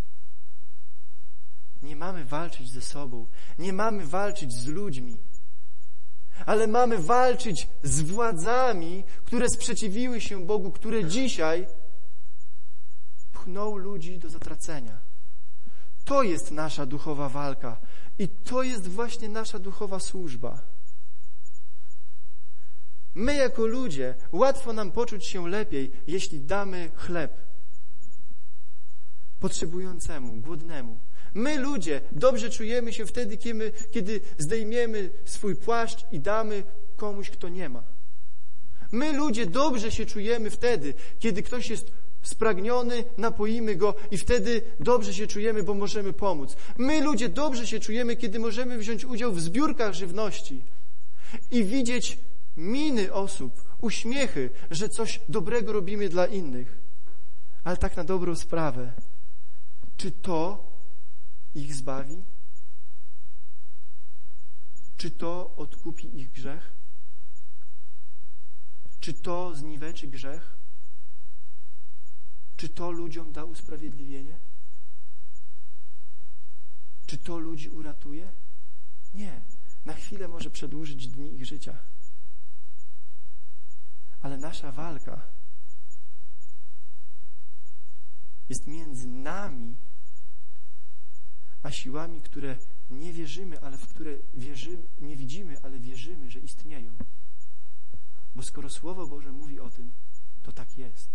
Nie mamy walczyć ze sobą, nie mamy walczyć z ludźmi, ale mamy walczyć z władzami, które sprzeciwiły się Bogu, które dzisiaj pchną ludzi do zatracenia. To jest nasza duchowa walka i to jest właśnie nasza duchowa służba. My jako ludzie łatwo nam poczuć się lepiej, jeśli damy chleb potrzebującemu, głodnemu. My ludzie dobrze czujemy się wtedy, kiedy zdejmiemy swój płaszcz i damy komuś, kto nie ma. My ludzie dobrze się czujemy wtedy, kiedy ktoś jest spragniony, napoimy go i wtedy dobrze się czujemy, bo możemy pomóc. My ludzie dobrze się czujemy, kiedy możemy wziąć udział w zbiórkach żywności i widzieć miny osób, uśmiechy, że coś dobrego robimy dla innych. Ale tak na dobrą sprawę, czy to ich zbawi? Czy to odkupi ich grzech? Czy to zniweczy grzech? Czy to ludziom da usprawiedliwienie? Czy to ludzi uratuje? Nie. Na chwilę może przedłużyć dni ich życia. Ale nasza walka jest między nami a siłami, które nie wierzymy, ale w które wierzymy, nie widzimy, ale wierzymy, że istnieją. Bo skoro Słowo Boże mówi o tym, to tak jest.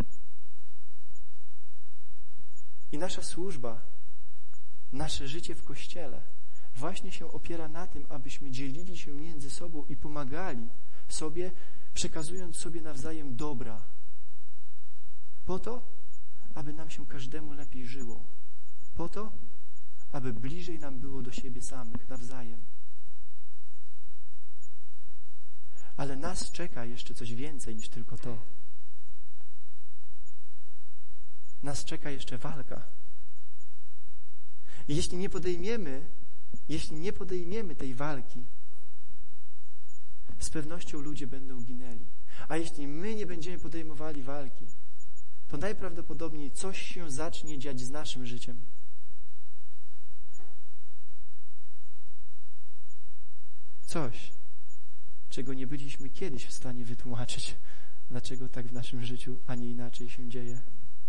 I nasza służba, nasze życie w Kościele właśnie się opiera na tym, abyśmy dzielili się między sobą i pomagali sobie, przekazując sobie nawzajem dobra. Po to, aby nam się każdemu lepiej żyło. Po to, aby bliżej nam było do siebie samych nawzajem. Ale nas czeka jeszcze coś więcej niż tylko to. Nas czeka jeszcze walka. I jeśli nie podejmiemy tej walki, z pewnością ludzie będą ginęli. A jeśli my nie będziemy podejmowali walki, to najprawdopodobniej coś się zacznie dziać z naszym życiem. Coś, czego nie byliśmy kiedyś w stanie wytłumaczyć, dlaczego tak w naszym życiu, a nie inaczej się dzieje.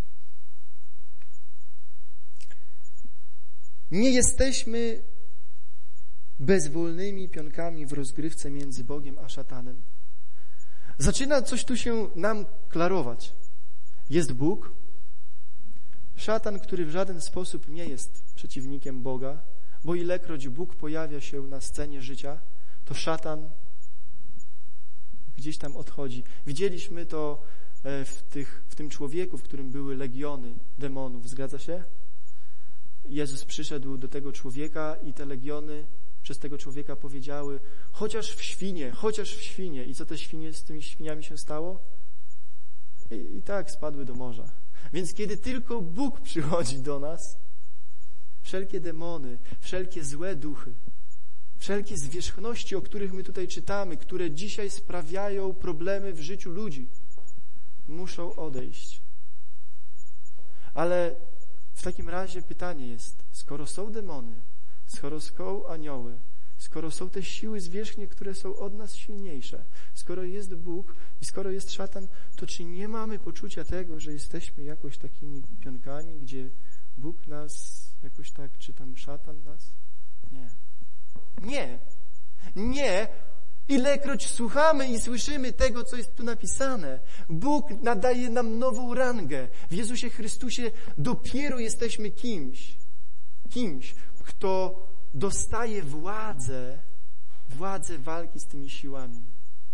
Nie jesteśmy bezwolnymi pionkami w rozgrywce między Bogiem a szatanem. Zaczyna coś tu się nam klarować. Jest Bóg, szatan, który w żaden sposób nie jest przeciwnikiem Boga, bo ilekroć Bóg pojawia się na scenie życia, to szatan gdzieś tam odchodzi. Widzieliśmy to w tym człowieku, w którym były legiony demonów. Zgadza się? Jezus przyszedł do tego człowieka i te legiony przez tego człowieka powiedziały: chociaż w świnie, chociaż w świnie. I co te świnie z tymi świniami się stało? I tak spadły do morza. Więc kiedy tylko Bóg przychodzi do nas, wszelkie demony, wszelkie złe duchy, wszelkie zwierzchności, o których my tutaj czytamy, które dzisiaj sprawiają problemy w życiu ludzi, muszą odejść. Ale w takim razie pytanie jest, skoro są demony, skoro są anioły, skoro są te siły zwierzchnie, które są od nas silniejsze, skoro jest Bóg i skoro jest szatan, to czy nie mamy poczucia tego, że jesteśmy jakoś takimi pionkami, gdzie Bóg nas jakoś tak, czy tam szatan nas? Nie. Nie. Nie. Ilekroć słuchamy i słyszymy tego, co jest tu napisane, Bóg nadaje nam nową rangę. W Jezusie Chrystusie dopiero jesteśmy kimś, kto dostaje władzę walki z tymi siłami.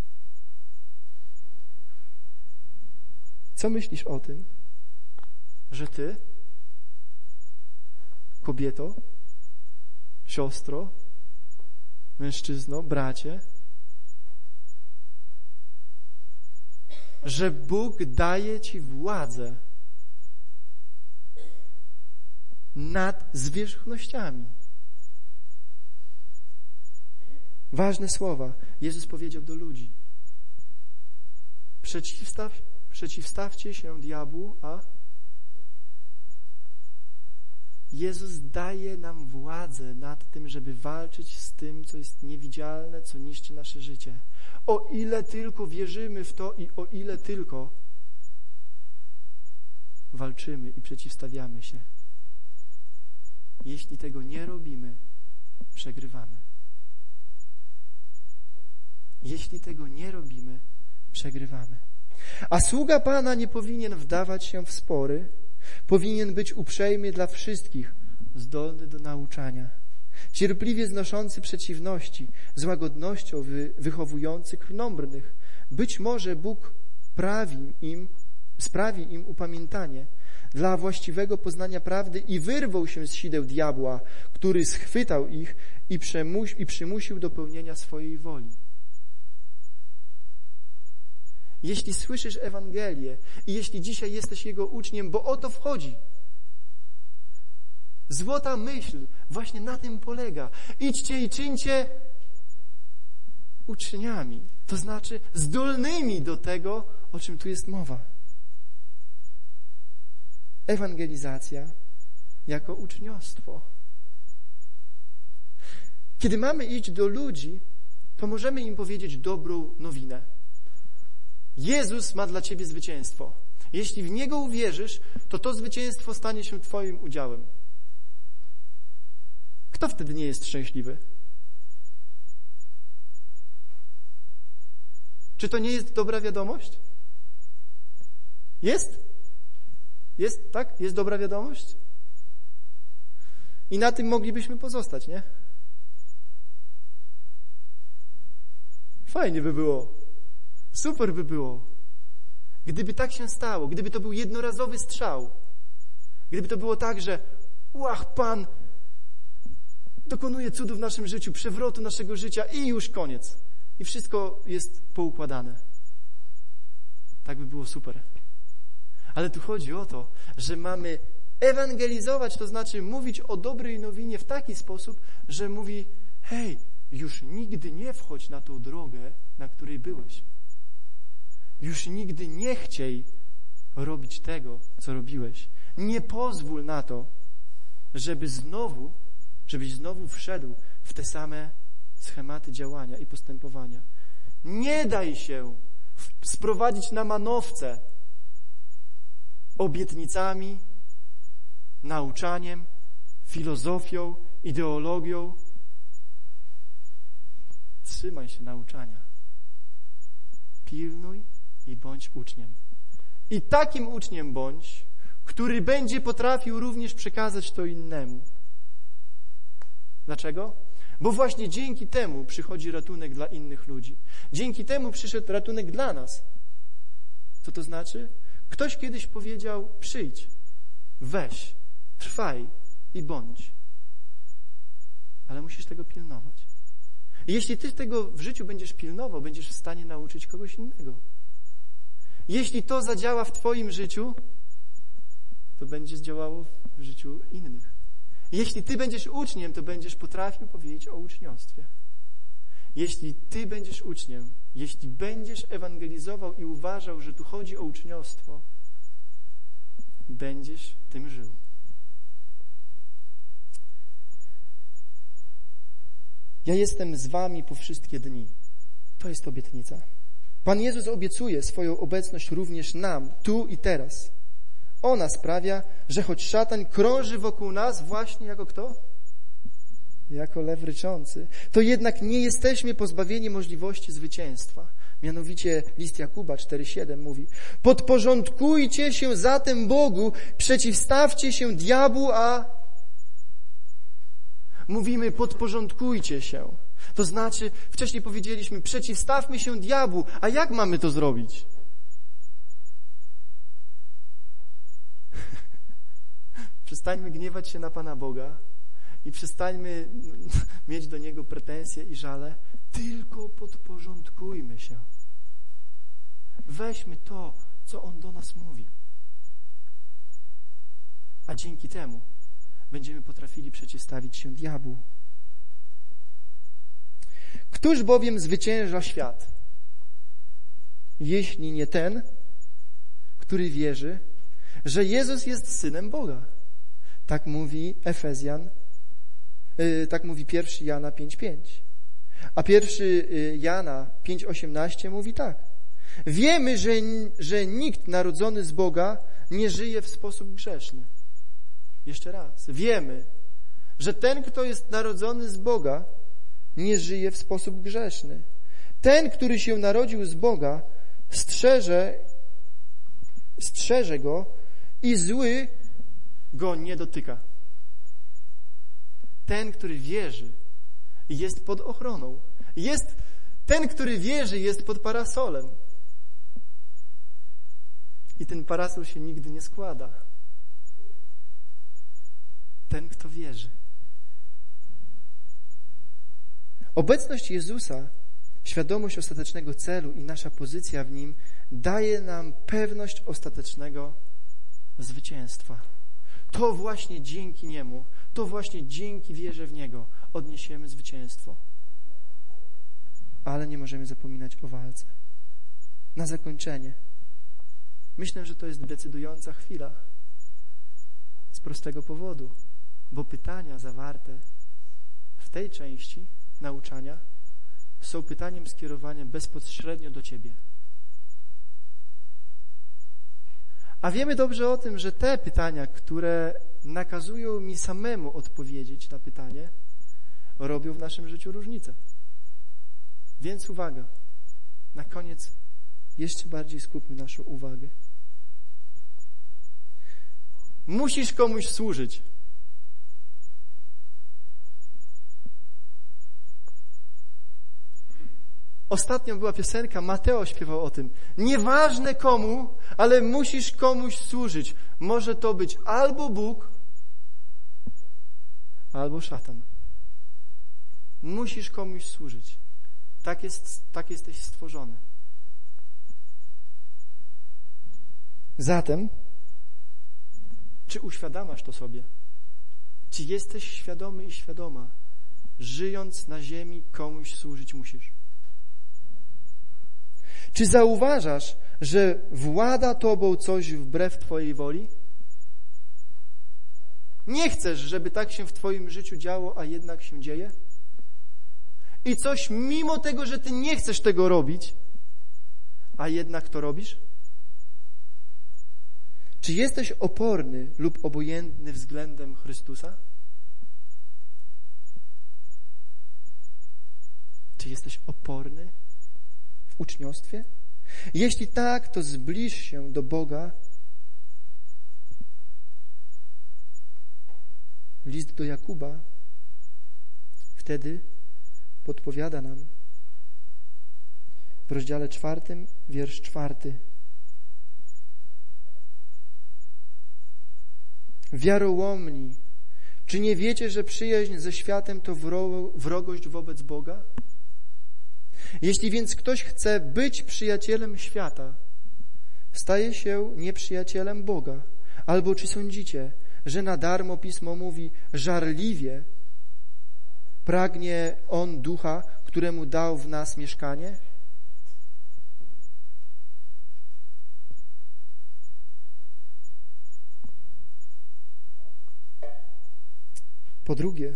Co myślisz o tym, że ty, kobieto, siostro, mężczyzno, bracie, że Bóg daje ci władzę nad zwierzchnościami? Ważne słowa. Jezus powiedział do ludzi: przeciwstawcie się diabłu, a Jezus daje nam władzę nad tym, żeby walczyć z tym, co jest niewidzialne, co niszczy nasze życie. O ile tylko wierzymy w to i o ile tylko walczymy i przeciwstawiamy się. Jeśli tego nie robimy, przegrywamy. Jeśli tego nie robimy, przegrywamy. A sługa Pana nie powinien wdawać się w spory, powinien być uprzejmy dla wszystkich, zdolny do nauczania, cierpliwie znoszący przeciwności, z łagodnością wychowujący krnąbrnych. Być może Bóg sprawi im upamiętanie dla właściwego poznania prawdy i wyrwał się z sideł diabła, który schwytał ich i przymusił do pełnienia swojej woli. Jeśli słyszysz Ewangelię i jeśli dzisiaj jesteś Jego uczniem, bo o to wchodzi. Złota myśl właśnie na tym polega. Idźcie i czyńcie uczniami, to znaczy zdolnymi do tego, o czym tu jest mowa. Ewangelizacja jako uczniostwo. Kiedy mamy iść do ludzi, to możemy im powiedzieć dobrą nowinę. Jezus ma dla ciebie zwycięstwo. Jeśli w Niego uwierzysz, to to zwycięstwo stanie się twoim udziałem. Kto wtedy nie jest szczęśliwy? Czy to nie jest dobra wiadomość? Jest? Jest, tak? Jest dobra wiadomość? I na tym moglibyśmy pozostać, nie? Fajnie by było. Super by było. Gdyby tak się stało, gdyby to był jednorazowy strzał, gdyby to było tak, że Pan dokonuje cudu w naszym życiu, przewrotu naszego życia i już koniec. I wszystko jest poukładane. Tak by było super. Ale tu chodzi o to, że mamy ewangelizować, to znaczy mówić o dobrej nowinie w taki sposób, że mówi: hej, już nigdy nie wchodź na tą drogę, na której byłeś. Już nigdy nie chciej robić tego, co robiłeś. Nie pozwól na to, żebyś znowu wszedł w te same schematy działania i postępowania. Nie daj się sprowadzić na manowce obietnicami, nauczaniem, filozofią, ideologią. Trzymaj się nauczania. Pilnuj i bądź uczniem. I takim uczniem bądź, który będzie potrafił również przekazać to innemu. Dlaczego? Bo właśnie dzięki temu przychodzi ratunek dla innych ludzi. Dzięki temu przyszedł ratunek dla nas. Co to znaczy? Ktoś kiedyś powiedział: przyjdź, weź, trwaj, i bądź. Ale musisz tego pilnować. I jeśli ty tego w życiu będziesz pilnował, będziesz w stanie nauczyć kogoś innego. Jeśli to zadziała w twoim życiu, to będzie działało w życiu innych. Jeśli ty będziesz uczniem, to będziesz potrafił powiedzieć o uczniostwie. Jeśli ty będziesz uczniem, jeśli będziesz ewangelizował i uważał, że tu chodzi o uczniostwo, będziesz tym żył. Ja jestem z wami po wszystkie dni. To jest obietnica. Pan Jezus obiecuje swoją obecność również nam, tu i teraz. Ona sprawia, że choć szatan krąży wokół nas właśnie jako kto? Jako lew ryczący, to jednak nie jesteśmy pozbawieni możliwości zwycięstwa. Mianowicie list Jakuba 4,7 mówi: podporządkujcie się zatem Bogu, przeciwstawcie się diabłu, a mówimy podporządkujcie się. To znaczy, wcześniej powiedzieliśmy, przeciwstawmy się diabłu. A jak mamy to zrobić? Przestańmy gniewać się na Pana Boga i przestańmy mieć do Niego pretensje i żale. Tylko podporządkujmy się. Weźmy to, co On do nas mówi. A dzięki temu będziemy potrafili przeciwstawić się diabłu. Któż bowiem zwycięża świat? Jeśli nie ten, który wierzy, że Jezus jest Synem Boga. Tak mówi tak mówi 1 Jana 5,5. A 1 Jana 5,18 mówi tak. Wiemy, że nikt narodzony z Boga nie żyje w sposób grzeszny. Jeszcze raz. Wiemy, że ten, kto jest narodzony z Boga, nie żyje w sposób grzeszny. Ten, który się narodził z Boga, strzeże go i zły go nie dotyka. Ten, który wierzy, jest pod ochroną. Ten, który wierzy, jest pod parasolem. I ten parasol się nigdy nie składa. Ten, kto wierzy. Obecność Jezusa, świadomość ostatecznego celu i nasza pozycja w Nim daje nam pewność ostatecznego zwycięstwa. To właśnie dzięki Niemu, to właśnie dzięki wierze w Niego odniesiemy zwycięstwo. Ale nie możemy zapominać o walce. Na zakończenie. Myślę, że to jest decydująca chwila. Z prostego powodu, bo pytania zawarte w tej części nauczania są pytaniem skierowanym bezpośrednio do Ciebie. A wiemy dobrze o tym, że te pytania, które nakazują mi samemu odpowiedzieć na pytanie, robią w naszym życiu różnicę. Więc uwaga, na koniec jeszcze bardziej skupmy naszą uwagę. Musisz komuś służyć. Ostatnio była piosenka, Mateo śpiewał o tym. Nieważne komu, ale musisz komuś służyć. Może to być albo Bóg, albo szatan. Musisz komuś służyć. Tak jesteś stworzony. Zatem, czy uświadamiasz to sobie? Czy jesteś świadomy i świadoma, żyjąc na ziemi, komuś służyć musisz? Czy zauważasz, że włada tobą coś wbrew twojej woli? Nie chcesz, żeby tak się w twoim życiu działo, a jednak się dzieje? I coś mimo tego, że ty nie chcesz tego robić, a jednak to robisz? Czy jesteś oporny lub obojętny względem Chrystusa? Czy jesteś oporny w uczniostwie? Jeśli tak, to zbliż się do Boga. List do Jakuba wtedy podpowiada nam w rozdziale 4, wiersz 4. Wiarołomni, Czy nie wiecie, że przyjaźń ze światem to wrogość wobec Boga? Jeśli więc ktoś chce być przyjacielem świata, staje się nieprzyjacielem Boga. Albo czy sądzicie, że na darmo Pismo mówi, żarliwie pragnie On Ducha, któremu dał w nas mieszkanie? Po drugie,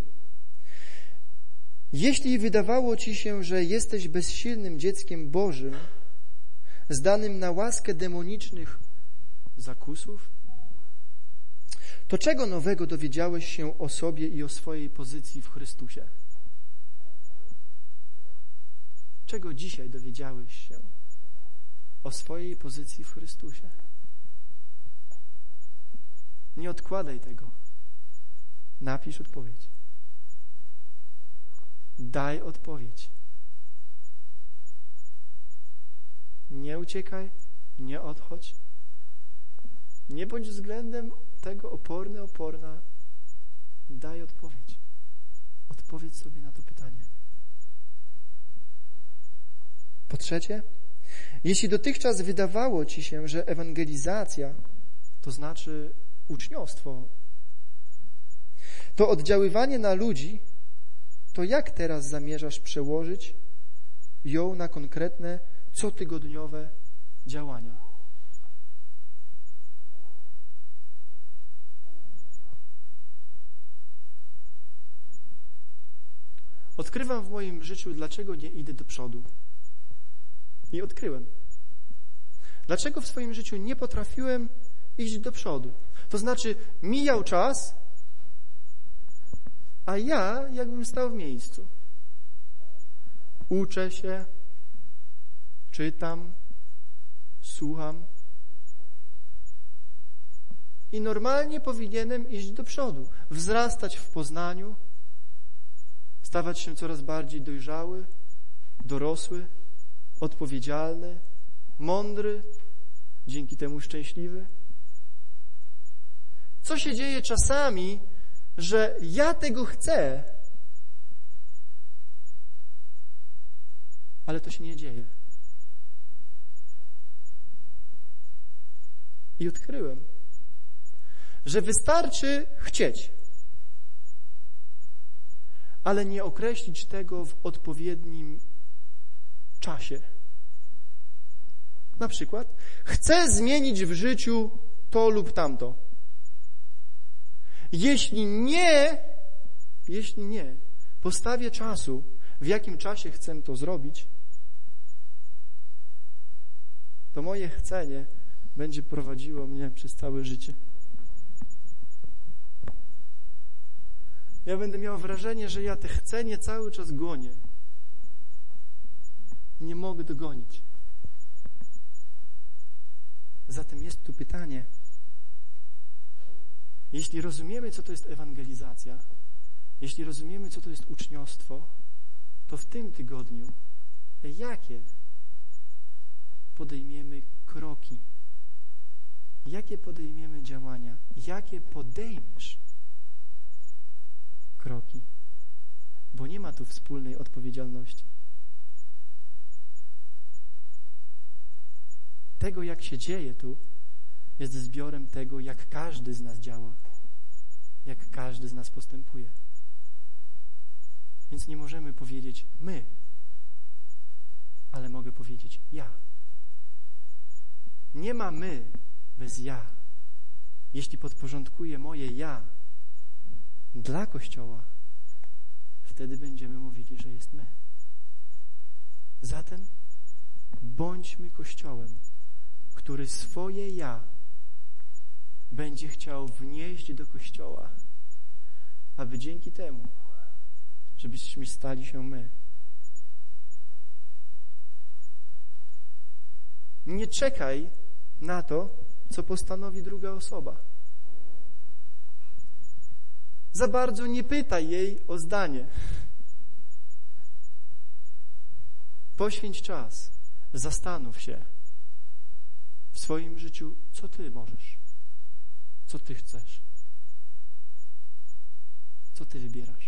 jeśli wydawało ci się, że jesteś bezsilnym dzieckiem Bożym, zdanym na łaskę demonicznych zakusów, to czego nowego dowiedziałeś się o sobie i o swojej pozycji w Chrystusie? Czego dzisiaj dowiedziałeś się o swojej pozycji w Chrystusie? Nie odkładaj tego. Napisz odpowiedź. Daj odpowiedź. Nie uciekaj, nie odchodź. Nie bądź względem tego oporny, oporna. Daj odpowiedź. Odpowiedz sobie na to pytanie. Po trzecie, jeśli dotychczas wydawało ci się, że ewangelizacja to znaczy uczniostwo, to oddziaływanie na ludzi, to jak teraz zamierzasz przełożyć ją na konkretne, cotygodniowe działania? Odkrywam w moim życiu, dlaczego nie idę do przodu. I odkryłem. Dlaczego w swoim życiu nie potrafiłem iść do przodu? To znaczy, mijał czas, a ja jakbym stał w miejscu. Uczę się, czytam, słucham i normalnie powinienem iść do przodu, wzrastać w poznaniu, stawać się coraz bardziej dojrzały, dorosły, odpowiedzialny, mądry, dzięki temu szczęśliwy. Co się dzieje czasami, że ja tego chcę, ale to się nie dzieje. I odkryłem, że wystarczy chcieć, ale nie określić tego w odpowiednim czasie. Na przykład, chcę zmienić w życiu to lub tamto. Jeśli nie postawię czasu, w jakim czasie chcę to zrobić, to moje chcenie będzie prowadziło mnie przez całe życie. Ja będę miał wrażenie, że ja te chcenie cały czas gonię. Nie mogę dogonić. Zatem jest tu pytanie. Jeśli rozumiemy, co to jest ewangelizacja, jeśli rozumiemy, co to jest uczniostwo, to w tym tygodniu jakie podejmiemy kroki? Jakie podejmiemy działania? Jakie podejmiesz kroki? Bo nie ma tu wspólnej odpowiedzialności. Tego, jak się dzieje tu, jest zbiorem tego, jak każdy z nas działa, jak każdy z nas postępuje. Więc nie możemy powiedzieć my, ale mogę powiedzieć ja. Nie ma my bez ja. Jeśli podporządkuję moje ja dla Kościoła, wtedy będziemy mówili, że jest my. Zatem bądźmy Kościołem, który swoje ja będzie chciał wnieść do Kościoła, aby dzięki temu, żebyśmy stali się my. Nie czekaj na to, co postanowi druga osoba. Za bardzo nie pytaj jej o zdanie. Poświęć czas, zastanów się w swoim życiu, co ty możesz, co ty chcesz. Co ty wybierasz?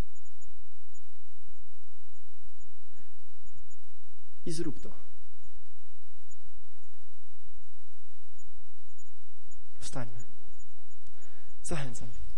I zrób to. Wstańmy. Zachęcam.